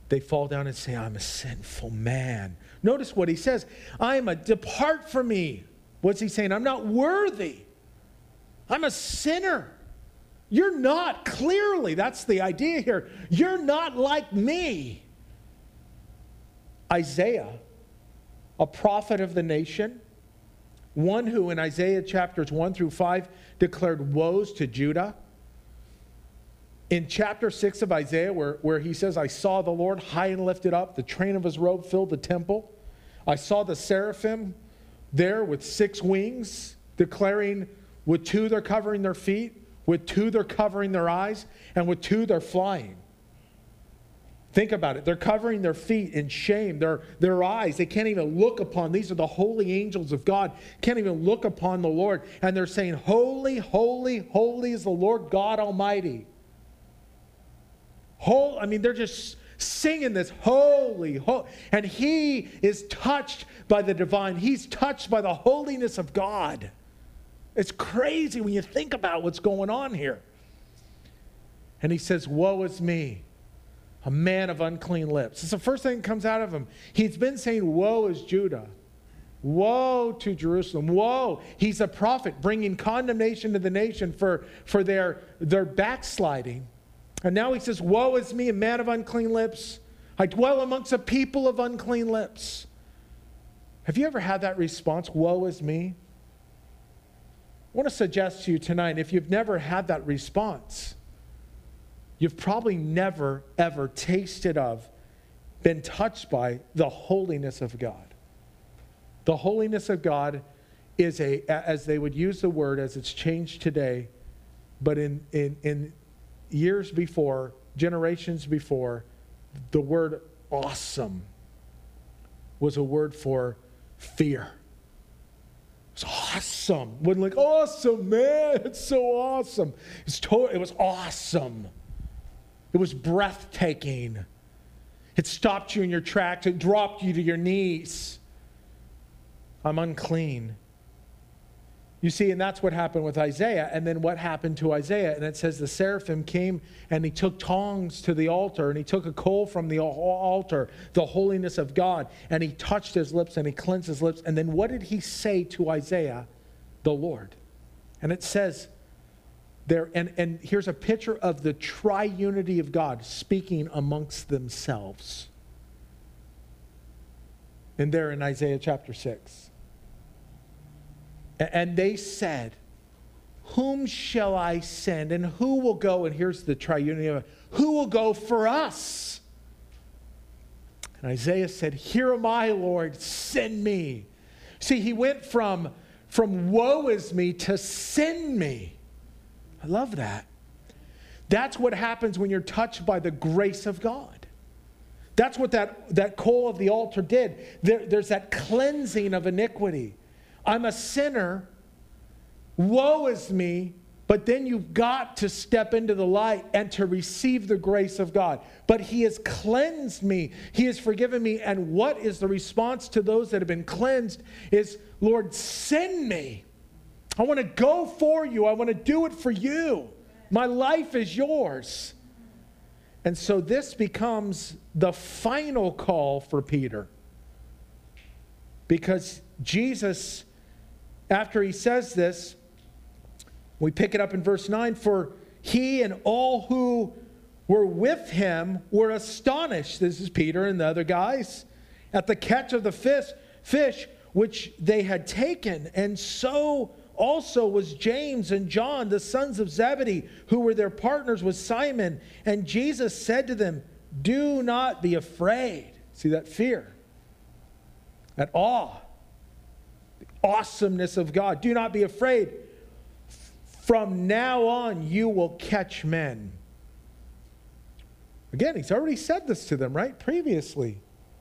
they fall down and say, I'm a sinful man. Notice what he says. I am a, depart from me. What's he saying? I'm not worthy. I'm a sinner. You're not, clearly. That's the idea here. You're not like me. Isaiah, a prophet of the nation, one who in Isaiah chapters one through five declared woes to Judah. In chapter six of Isaiah, where, where he says, I saw the Lord high and lifted up, the train of his robe filled the temple. I saw the seraphim there with six wings, declaring, with two they're covering their feet, with two they're covering their eyes, and with two they're flying. Think about it. They're covering their feet in shame. Their, their eyes, they can't even look upon. These are the holy angels of God. Can't even look upon the Lord. And they're saying, holy, holy, holy is the Lord God Almighty. Whole, I mean, they're just singing this holy, holy. And he is touched by the divine. He's touched by the holiness of God. It's crazy when you think about what's going on here. And he says, woe is me, a man of unclean lips. It's the first thing that comes out of him. He's been saying, woe is Judah. Woe to Jerusalem. Woe. He's a prophet bringing condemnation to the nation for, for their, their backsliding. And now he says, woe is me, a man of unclean lips. I dwell amongst a people of unclean lips. Have you ever had that response, woe is me? I want to suggest to you tonight, if you've never had that response, you've probably never, ever tasted of, been touched by the holiness of God. The holiness of God is a, as they would use the word, as it's changed today, but in, in, in years before, generations before, the word awesome was a word for fear. It's awesome. Wasn't like, awesome, man. It's so awesome. It's to- it was awesome. It was breathtaking. It stopped you in your tracks. It dropped you to your knees. I'm unclean. You see, and that's what happened with Isaiah. And then what happened to Isaiah? And it says the seraphim came and he took tongs to the altar and he took a coal from the altar, the holiness of God, and he touched his lips and he cleansed his lips. And then what did he say to Isaiah? The Lord. And it says there, and, and here's a picture of the triunity of God speaking amongst themselves. And there in Isaiah chapter six. And they said, whom shall I send and who will go? And here's the triunity of it. Who will go for us? And Isaiah said, here am I, Lord, send me. See, he went from, from woe is me to send me. I love that. That's what happens when you're touched by the grace of God. That's what that, that coal of the altar did. There, there's that cleansing of iniquity. I'm a sinner, woe is me, but then you've got to step into the light and to receive the grace of God. But he has cleansed me. He has forgiven me. And what is the response to those that have been cleansed is, Lord, send me. I want to go for you. I want to do it for you. My life is yours. And so this becomes the final call for Peter. Because Jesus, after he says this, we pick it up in verse nine, for he and all who were with him were astonished, this is Peter and the other guys, at the catch of the fish, fish which they had taken. And so also was James and John, the sons of Zebedee, who were their partners with Simon. And Jesus said to them, do not be afraid. See that fear, that awe, the awesomeness of God. Do not be afraid. From now on, you will catch men. Again, he's already said this to them, right? Previously.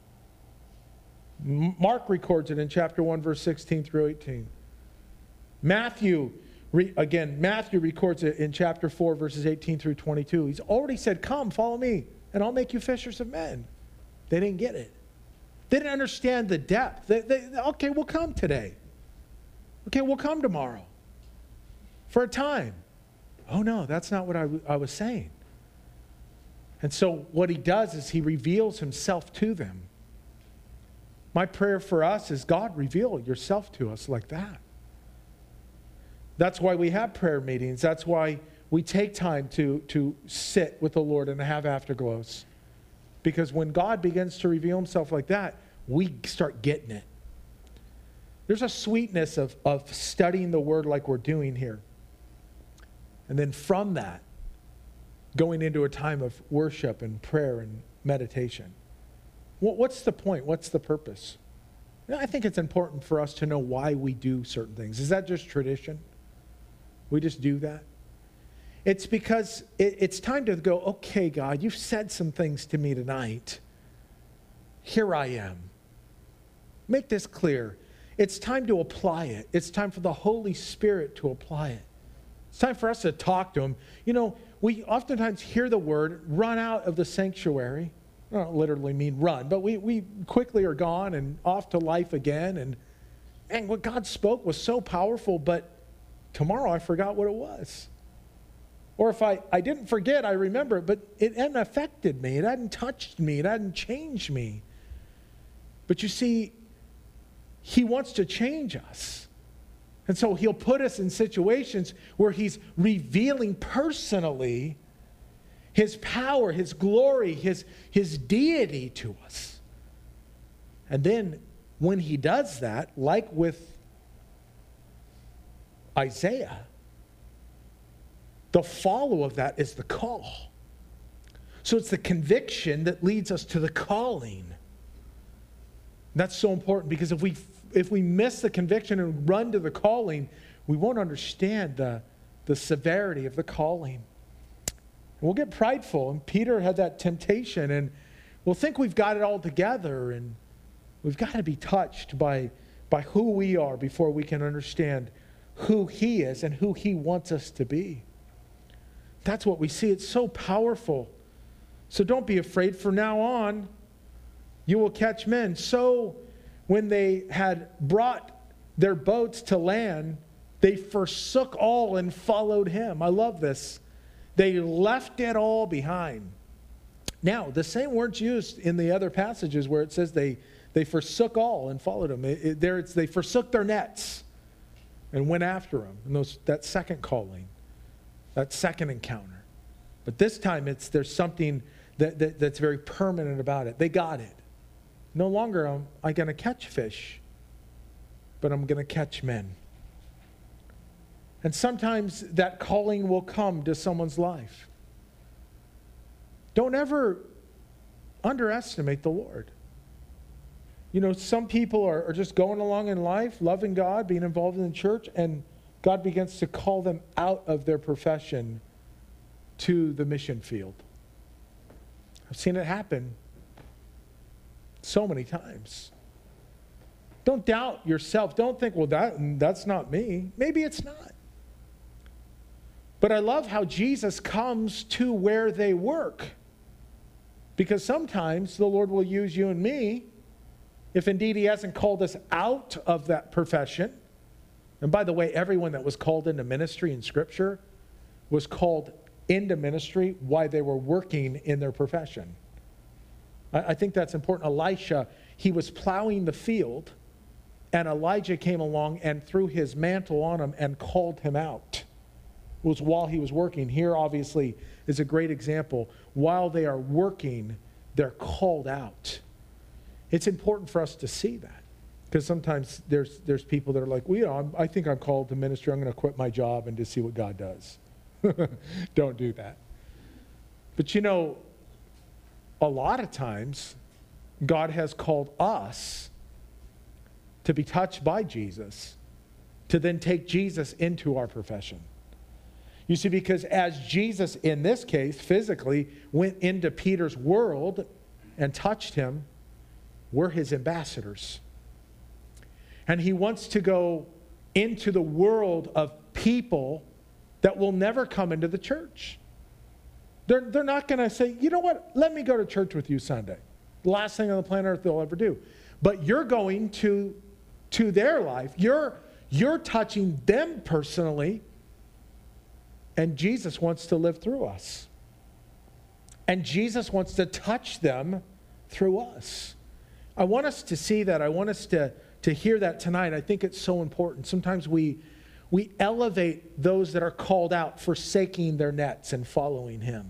Mark records it in chapter one, verse sixteen through eighteen. Matthew, re, again, Matthew records it in chapter four, verses eighteen through twenty-two. He's already said, come, follow me, and I'll make you fishers of men. They didn't get it. They didn't understand the depth. They, they, okay, we'll come today. Okay, we'll come tomorrow. For a time. Oh no, that's not what I, I was saying. And so what he does is he reveals himself to them. My prayer for us is, God, reveal yourself to us like that. That's why we have prayer meetings. That's why we take time to, to sit with the Lord and have afterglows. Because when God begins to reveal himself like that, we start getting it. There's a sweetness of, of studying the Word like we're doing here. And then from that, going into a time of worship and prayer and meditation. What's the point? What's the purpose? I think it's important for us to know why we do certain things. Is that just tradition? We just do that? It's because it, it's time to go, okay, God, you've said some things to me tonight. Here I am. Make this clear. It's time to apply it. It's time for the Holy Spirit to apply it. It's time for us to talk to him. You know, we oftentimes hear the word, run out of the sanctuary. I don't literally mean run, but we, we quickly are gone and off to life again. And, and what God spoke was so powerful, but tomorrow I forgot what it was. Or if I, I didn't forget, I remember it, but it hadn't affected me. It hadn't touched me. It hadn't changed me. But you see, he wants to change us. And so he'll put us in situations where he's revealing personally his power, his glory, his, his deity to us. And then when he does that, like with Isaiah, the follow of that is the call. So it's the conviction that leads us to the calling. That's so important, because if we if we miss the conviction and run to the calling, we won't understand the, the severity of the calling. We'll get prideful, and Peter had that temptation, and we'll think we've got it all together, and we've got to be touched by, by who we are before we can understand who he is and who he wants us to be. That's what we see. It's so powerful. So don't be afraid. From now on, you will catch men. So when they had brought their boats to land, they forsook all and followed him. I love this. They left it all behind. Now, the same word's used in the other passages where it says they, they forsook all and followed him. It, it, there it's, they forsook their nets and went after him. And those, that second calling, that second encounter. But this time, it's there's something that, that, that's very permanent about it. They got it. No longer am I going to catch fish, but I'm going to catch men. And sometimes that calling will come to someone's life. Don't ever underestimate the Lord. You know, some people are, are just going along in life, loving God, being involved in the church, and God begins to call them out of their profession to the mission field. I've seen it happen so many times. Don't doubt yourself. Don't think, well, that that's not me. Maybe it's not. But I love how Jesus comes to where they work. Because sometimes the Lord will use you and me, if indeed he hasn't called us out of that profession. And by the way, everyone that was called into ministry in Scripture was called into ministry while they were working in their profession. I think that's important. Elisha, he was plowing the field, and Elijah came along and threw his mantle on him and called him out. It was while he was working. Here, obviously, is a great example. While they are working, they're called out. It's important for us to see that, because sometimes there's there's people that are like, well, you know, I'm, I think I'm called to ministry. I'm going to quit my job and just see what God does. Don't do that. But you know, a lot of times, God has called us to be touched by Jesus, to then take Jesus into our profession. You see, because as Jesus, in this case, physically, went into Peter's world and touched him, we're his ambassadors. And he wants to go into the world of people that will never come into the church. They're, they're not going to say, you know what, let me go to church with you Sunday. Last thing on the planet Earth they'll ever do. But you're going to, to their life. You're, you're touching them personally. And Jesus wants to live through us. And Jesus wants to touch them through us. I want us to see that. I want us to, to hear that tonight. I think it's so important. Sometimes we, we elevate those that are called out, forsaking their nets and following him.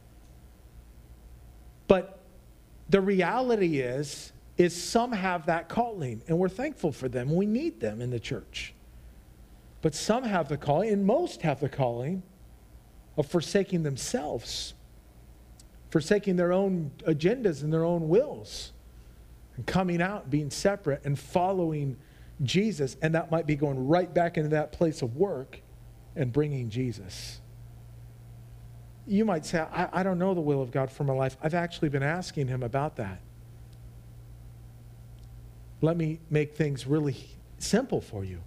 But the reality is, is some have that calling, and we're thankful for them. We need them in the church. But some have the calling, and most have the calling of forsaking themselves, forsaking their own agendas and their own wills, and coming out, being separate, and following Jesus. And that might be going right back into that place of work and bringing Jesus. You might say, I, I don't know the will of God for my life. I've actually been asking him about that. Let me make things really simple for you.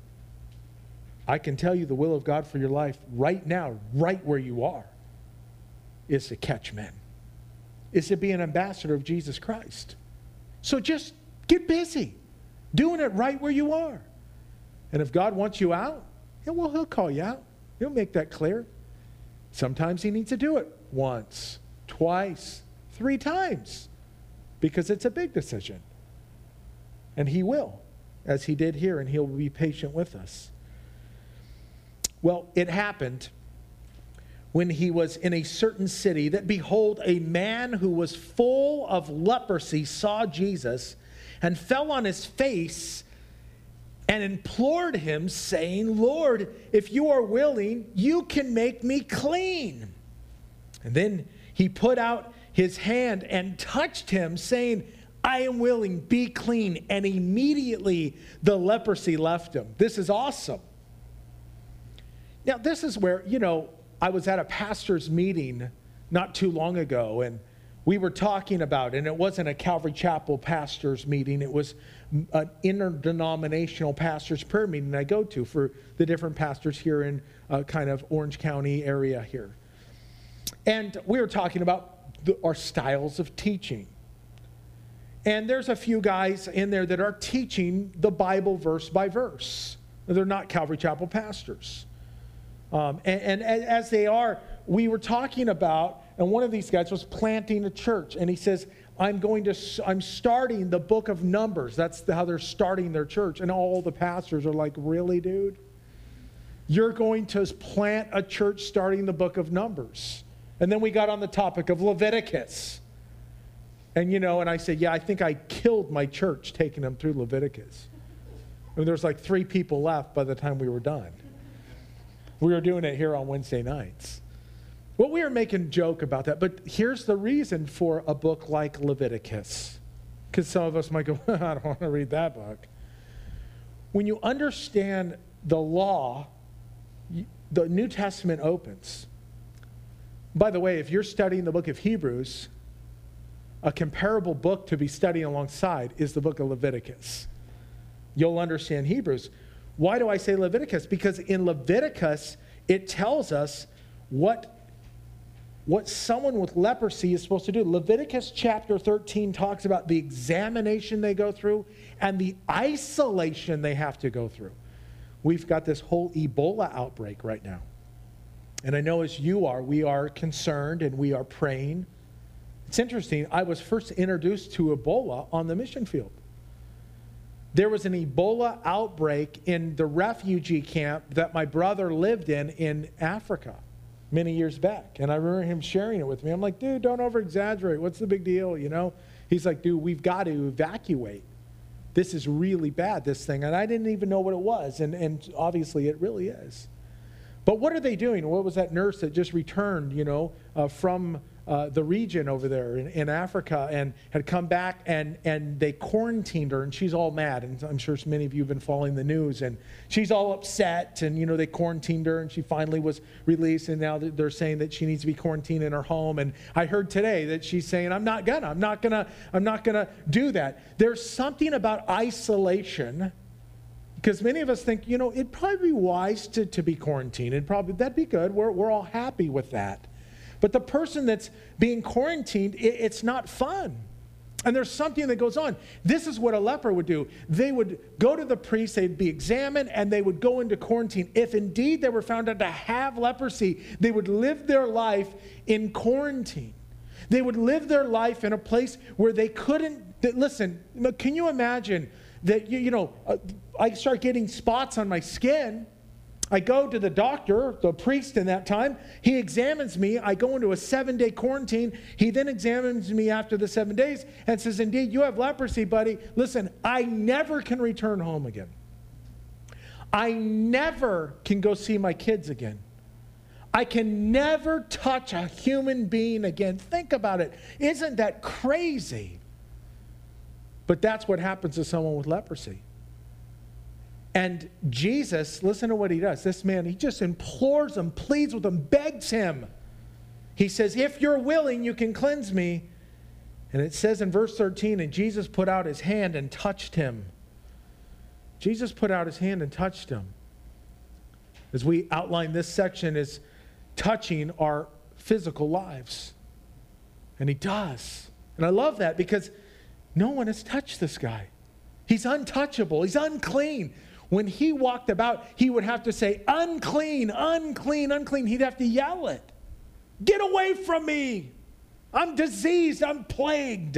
I can tell you the will of God for your life right now, right where you are, is to catch men, is to be an ambassador of Jesus Christ. So just get busy doing it right where you are. And if God wants you out, yeah, well, he'll call you out. He'll make that clear. Sometimes he needs to do it once, twice, three times, because it's a big decision. And he will, as he did here, and he'll be patient with us. Well, it happened when he was in a certain city that, behold, a man who was full of leprosy saw Jesus and fell on his face and implored him, saying, Lord, if you are willing, you can make me clean. And then he put out his hand and touched him, saying, I am willing, be clean. And immediately the leprosy left him. This is awesome. Now, this is where, you know, I was at a pastor's meeting not too long ago, and we were talking about, and it wasn't a Calvary Chapel pastor's meeting, it was an interdenominational pastor's prayer meeting I go to for the different pastors here in uh, kind of Orange County area here. And we were talking about the, our styles of teaching. And there's a few guys in there that are teaching the Bible verse by verse. They're not Calvary Chapel pastors. Um, and, and as they are, we were talking about, and one of these guys was planting a church, and he says, I'm going to, I'm starting the book of Numbers. That's how they're starting their church. And all the pastors are like, really, dude? You're going to plant a church starting the book of Numbers. And then we got on the topic of Leviticus. And, you know, and I said, yeah, I think I killed my church taking them through Leviticus. And there's like three people left by the time we were done. We were doing it here on Wednesday nights. Well, we were making a joke about that, but here's the reason for a book like Leviticus. Because some of us might go, I don't want to read that book. When you understand the law, the New Testament opens. By the way, if you're studying the book of Hebrews, a comparable book to be studying alongside is the book of Leviticus. You'll understand Hebrews. Why do I say Leviticus? Because in Leviticus, it tells us what, what someone with leprosy is supposed to do. Leviticus chapter thirteen talks about the examination they go through and the isolation they have to go through. We've got this whole Ebola outbreak right now. And I know as you are, we are concerned and we are praying. It's interesting. I was first introduced to Ebola on the mission field. There was an Ebola outbreak in the refugee camp that my brother lived in in Africa many years back. And I remember him sharing it with me. I'm like, dude, don't over-exaggerate. What's the big deal, you know? He's like, dude, we've got to evacuate. This is really bad, this thing. And I didn't even know what it was. And, and obviously it really is. But what are they doing? What was that nurse that just returned, you know, uh, from uh, the region over there in, in Africa and had come back and, and they quarantined her and she's all mad. And I'm sure many of you have been following the news and she's all upset and, you know, they quarantined her and she finally was released and now they're saying that she needs to be quarantined in her home. And I heard today that she's saying, I'm not gonna, I'm not gonna, I'm not gonna do that. There's something about isolation. Because many of us think, you know, it'd probably be wise to, to be quarantined. It'd probably, that'd be good. We're, we're all happy with that. But the person that's being quarantined, it, it's not fun. And there's something that goes on. This is what a leper would do. They would go to the priest, they'd be examined, and they would go into quarantine. If indeed they were found out to have leprosy, they would live their life in quarantine. They would live their life in a place where they couldn't, that, listen, can you imagine that, you, you know, uh, I start getting spots on my skin. I go to the doctor, the priest in that time. He examines me. I go into a seven-day quarantine. He then examines me after the seven days and says, indeed, you have leprosy, buddy. Listen, I never can return home again. I never can go see my kids again. I can never touch a human being again. Think about it. Isn't that crazy? But that's what happens to someone with leprosy. And Jesus, listen to what he does. This man, he just implores him, pleads with him, begs him. He says, if you're willing, you can cleanse me. And it says in verse thirteen, and Jesus put out his hand and touched him. Jesus put out his hand and touched him. As we outline this section is touching our physical lives. And he does. And I love that because no one has touched this guy. He's untouchable. He's unclean. When he walked about, he would have to say, unclean, unclean, unclean. He'd have to yell it. Get away from me. I'm diseased. I'm plagued.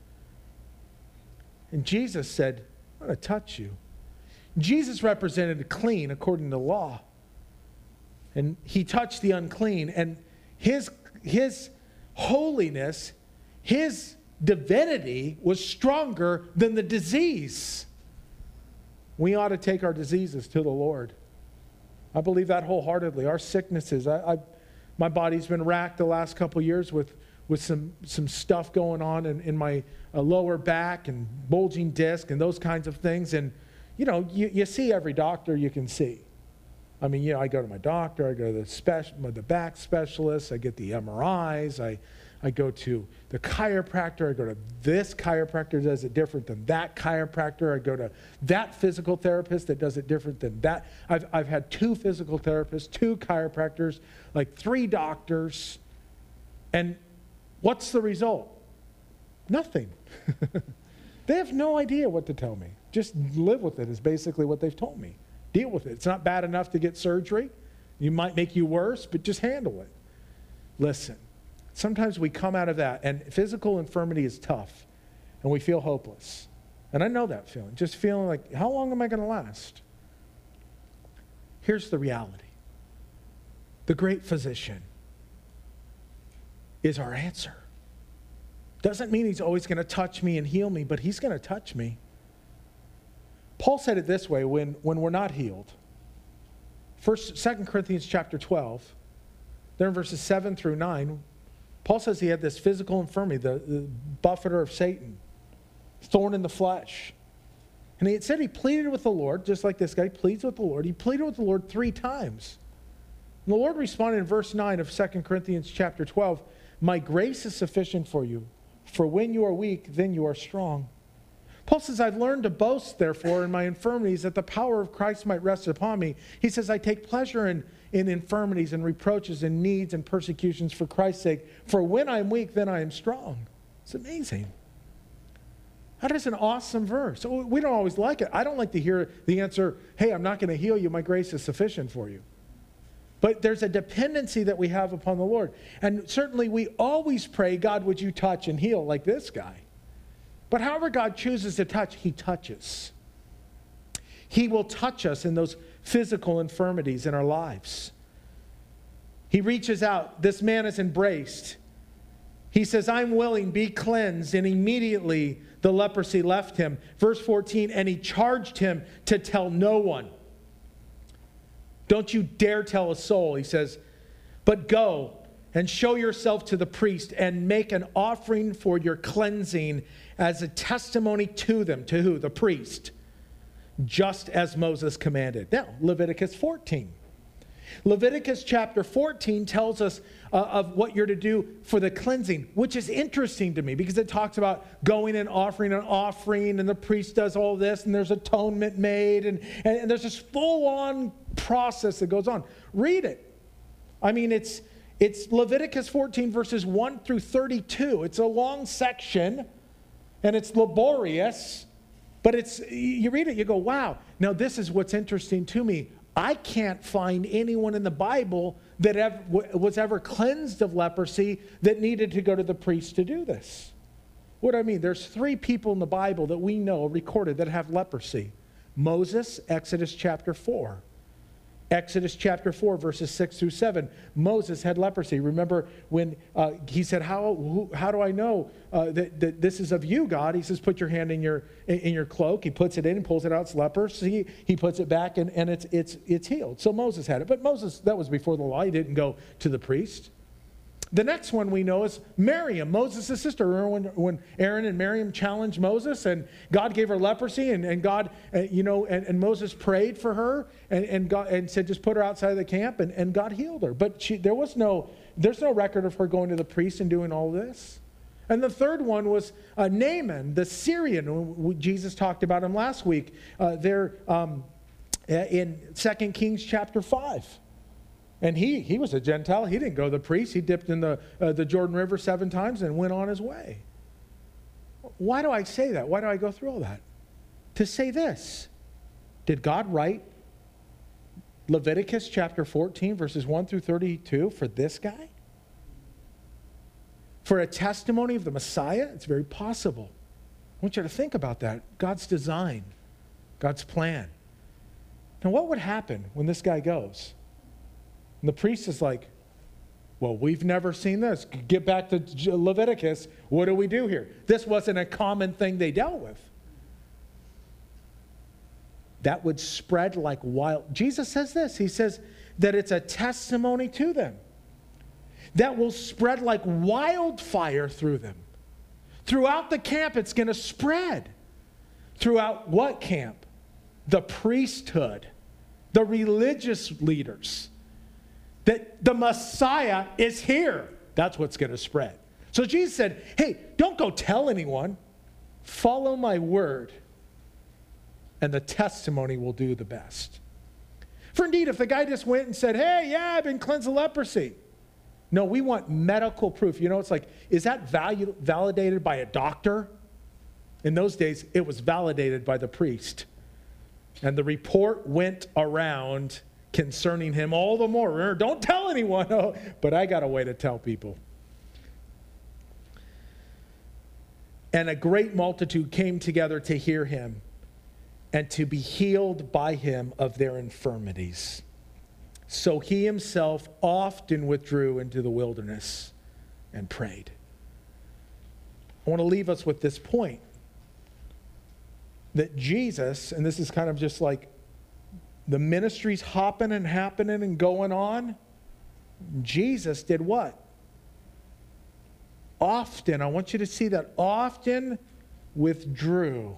And Jesus said, I'm going to touch you. Jesus represented clean according to law. And he touched the unclean. And his, his holiness, his divinity was stronger than the disease. We ought to take our diseases to the Lord. I believe that wholeheartedly. Our sicknesses, I, I, my body's been racked the last couple of years with, with some, some stuff going on in, in my uh, lower back and bulging disc and those kinds of things. And, you know, you, you see every doctor you can see. I mean, you know, I go to my doctor, I go to the, spec- the back specialist, I get the M R Is, I I go to the chiropractor. I go to this chiropractor that does it different than that chiropractor. I go to that physical therapist that does it different than that. I've, I've had two physical therapists, two chiropractors, like three doctors. And what's the result? Nothing. They have no idea what to tell me. Just live with it is basically what they've told me. Deal with it. It's not bad enough to get surgery. You might make you worse, but just handle it. Listen. Sometimes we come out of that, and physical infirmity is tough, and we feel hopeless. And I know that feeling, just feeling like, how long am I going to last? Here's the reality. The great physician is our answer. Doesn't mean he's always going to touch me and heal me, but he's going to touch me. Paul said it this way when, when we're not healed. First, Second Corinthians chapter twelve, there in verses seven through nine, Paul says he had this physical infirmity, the, the buffeter of Satan, thorn in the flesh. And he had said he pleaded with the Lord, just like this guy pleads with the Lord. He pleaded with the Lord three times. And the Lord responded in verse nine of Second Corinthians chapter twelve, my grace is sufficient for you, for when you are weak, then you are strong. Paul says, I've learned to boast, therefore, in my infirmities, that the power of Christ might rest upon me. He says, I take pleasure in, in infirmities and reproaches and needs and persecutions for Christ's sake. For when I am weak, then I am strong. It's amazing. That is an awesome verse. We don't always like it. I don't like to hear the answer, hey, I'm not going to heal you. My grace is sufficient for you. But there's a dependency that we have upon the Lord. And certainly we always pray, God, would you touch and heal like this guy? But however God chooses to touch, he touches. He will touch us in those physical infirmities in our lives. He reaches out. This man is embraced. He says, I'm willing, be cleansed. And immediately the leprosy left him. Verse fourteen, and he charged him to tell no one. Don't you dare tell a soul, he says, but go and show yourself to the priest and make an offering for your cleansing as a testimony to them. To who? The priest. Just as Moses commanded. Now, Leviticus fourteen. Leviticus chapter fourteen tells us uh, of what you're to do for the cleansing, which is interesting to me because it talks about going and offering an offering, and the priest does all this, and there's atonement made, and, and, and there's this full-on process that goes on. Read it. I mean, it's, it's Leviticus fourteen, verses one through thirty-two. It's a long section, and it's laborious, but it's, you read it, you go, wow. Now, this is what's interesting to me. I can't find anyone in the Bible that ever, was ever cleansed of leprosy that needed to go to the priest to do this. What do I mean? There's three people in the Bible that we know recorded that have leprosy. Moses, Exodus chapter four. Exodus chapter four, verses six through seven. Moses had leprosy. Remember when uh, he said, how, who, how do I know uh, that, that this is of you, God? He says, put your hand in your in, in your cloak. He puts it in and pulls it out. It's leprosy. He puts it back and, and it's, it's, it's healed. So Moses had it. But Moses, that was before the law. He didn't go to the priest. The next one we know is Miriam, Moses' sister. Remember when, when Aaron and Miriam challenged Moses and God gave her leprosy and, and God, uh, you know, and, and Moses prayed for her and, and, God, and said, just put her outside of the camp and, and God healed her. But she, there was no, there's no record of her going to the priest and doing all this. And the third one was uh, Naaman, the Syrian. Jesus talked about him last week. Uh, there um, in Second Kings chapter five. And he he was a Gentile. He didn't go to the priest. He dipped in the, uh, the Jordan River seven times and went on his way. Why do I say that? Why do I go through all that? To say this. Did God write Leviticus chapter fourteen, verses one through thirty-two for this guy? For a testimony of the Messiah? It's very possible. I want you to think about that. God's design. God's plan. Now what would happen when this guy goes? And the priest is like, well, we've never seen this. Get back to Leviticus. What do we do here? This wasn't a common thing they dealt with. That would spread like wild. Jesus says this. He says that it's a testimony to them. That will spread like wildfire through them. Throughout the camp, it's going to spread. Throughout what camp? The priesthood. The religious leaders. That the Messiah is here. That's what's going to spread. So Jesus said, hey, don't go tell anyone. Follow my word. And the testimony will do the best. For indeed, if the guy just went and said, hey, yeah, I've been cleansed of leprosy. No, we want medical proof. You know, it's like, is that value, validated by a doctor? In those days, it was validated by the priest. And the report went around concerning him all the more. Remember, don't tell anyone. Oh, but I got a way to tell people. And a great multitude came together to hear him and to be healed by him of their infirmities. So he himself often withdrew into the wilderness and prayed. I want to leave us with this point. That Jesus, and this is kind of just like the ministry's hopping and happening and going on. Jesus did what? Often, I want you to see that, often withdrew.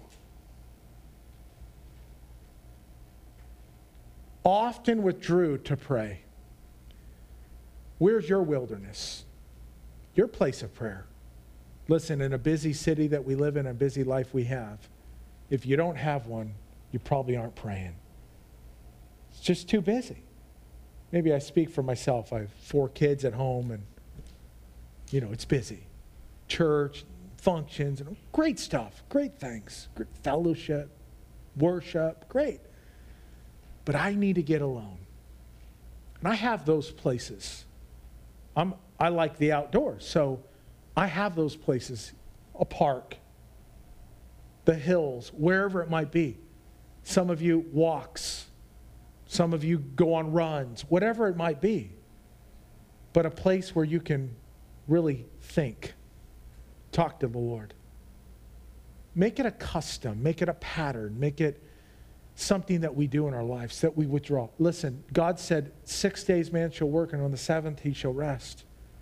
Often withdrew to pray. Where's your wilderness? Your place of prayer. Listen, in a busy city that we live in, a busy life we have, if you don't have one, you probably aren't praying. It's just too busy. Maybe I speak for myself. I have four kids at home and, you know, it's busy. Church, functions, and great stuff, great things, great fellowship, worship, great. But I need to get alone. And I have those places. I'm, I like the outdoors, so I have those places, a park, the hills, wherever it might be. Some of you walks. Some of you go on runs, whatever it might be. But a place where you can really think. Talk to the Lord. Make it a custom. Make it a pattern. Make it something that we do in our lives, that we withdraw. Listen, God said, six days man shall work, and on the seventh he shall rest.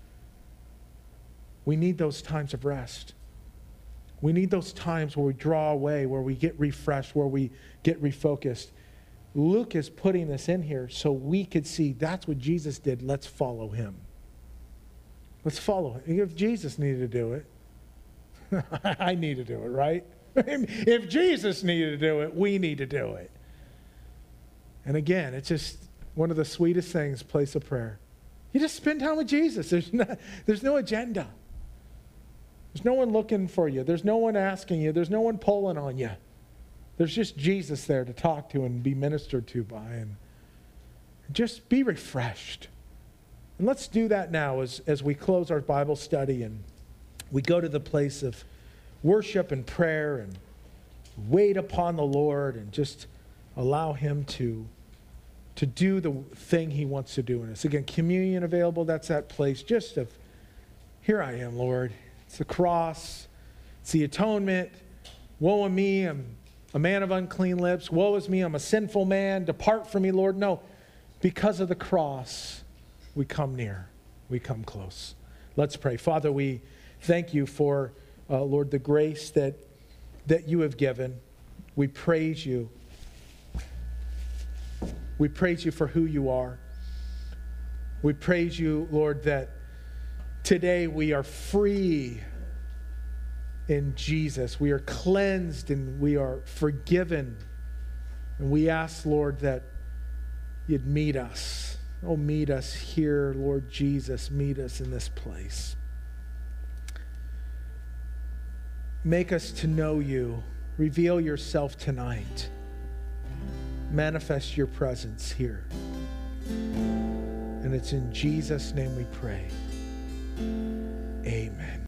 We need those times of rest. We need those times where we draw away, where we get refreshed, where we get refocused. Luke is putting this in here so we could see that's what Jesus did. Let's follow him. Let's follow him. If Jesus needed to do it, I need to do it, right? If Jesus needed to do it, we need to do it. And again, it's just one of the sweetest things, place of prayer. You just spend time with Jesus. There's no, there's no agenda. There's no one looking for you. There's no one asking you. There's no one pulling on you. There's just Jesus there to talk to and be ministered to by. And Just be refreshed. And let's do that now as, as we close our Bible study and we go to the place of worship and prayer and wait upon the Lord and just allow him to, to do the thing he wants to do in us. Again, communion available, that's that place just of, here I am, Lord. It's the cross. It's the atonement. Woe is me, I'm a man of unclean lips. Woe is me, I'm a sinful man. Depart from me, Lord. No, because of the cross, we come near. We come close. Let's pray. Father, we thank you for, uh, Lord, the grace that, that you have given. We praise you. We praise you for who you are. We praise you, Lord, that today we are free in Jesus. We are cleansed and we are forgiven. And we ask, Lord, that you'd meet us. Oh, meet us here, Lord Jesus. Meet us in this place. Make us to know you. Reveal yourself tonight. Manifest your presence here. And it's in Jesus' name we pray. Amen.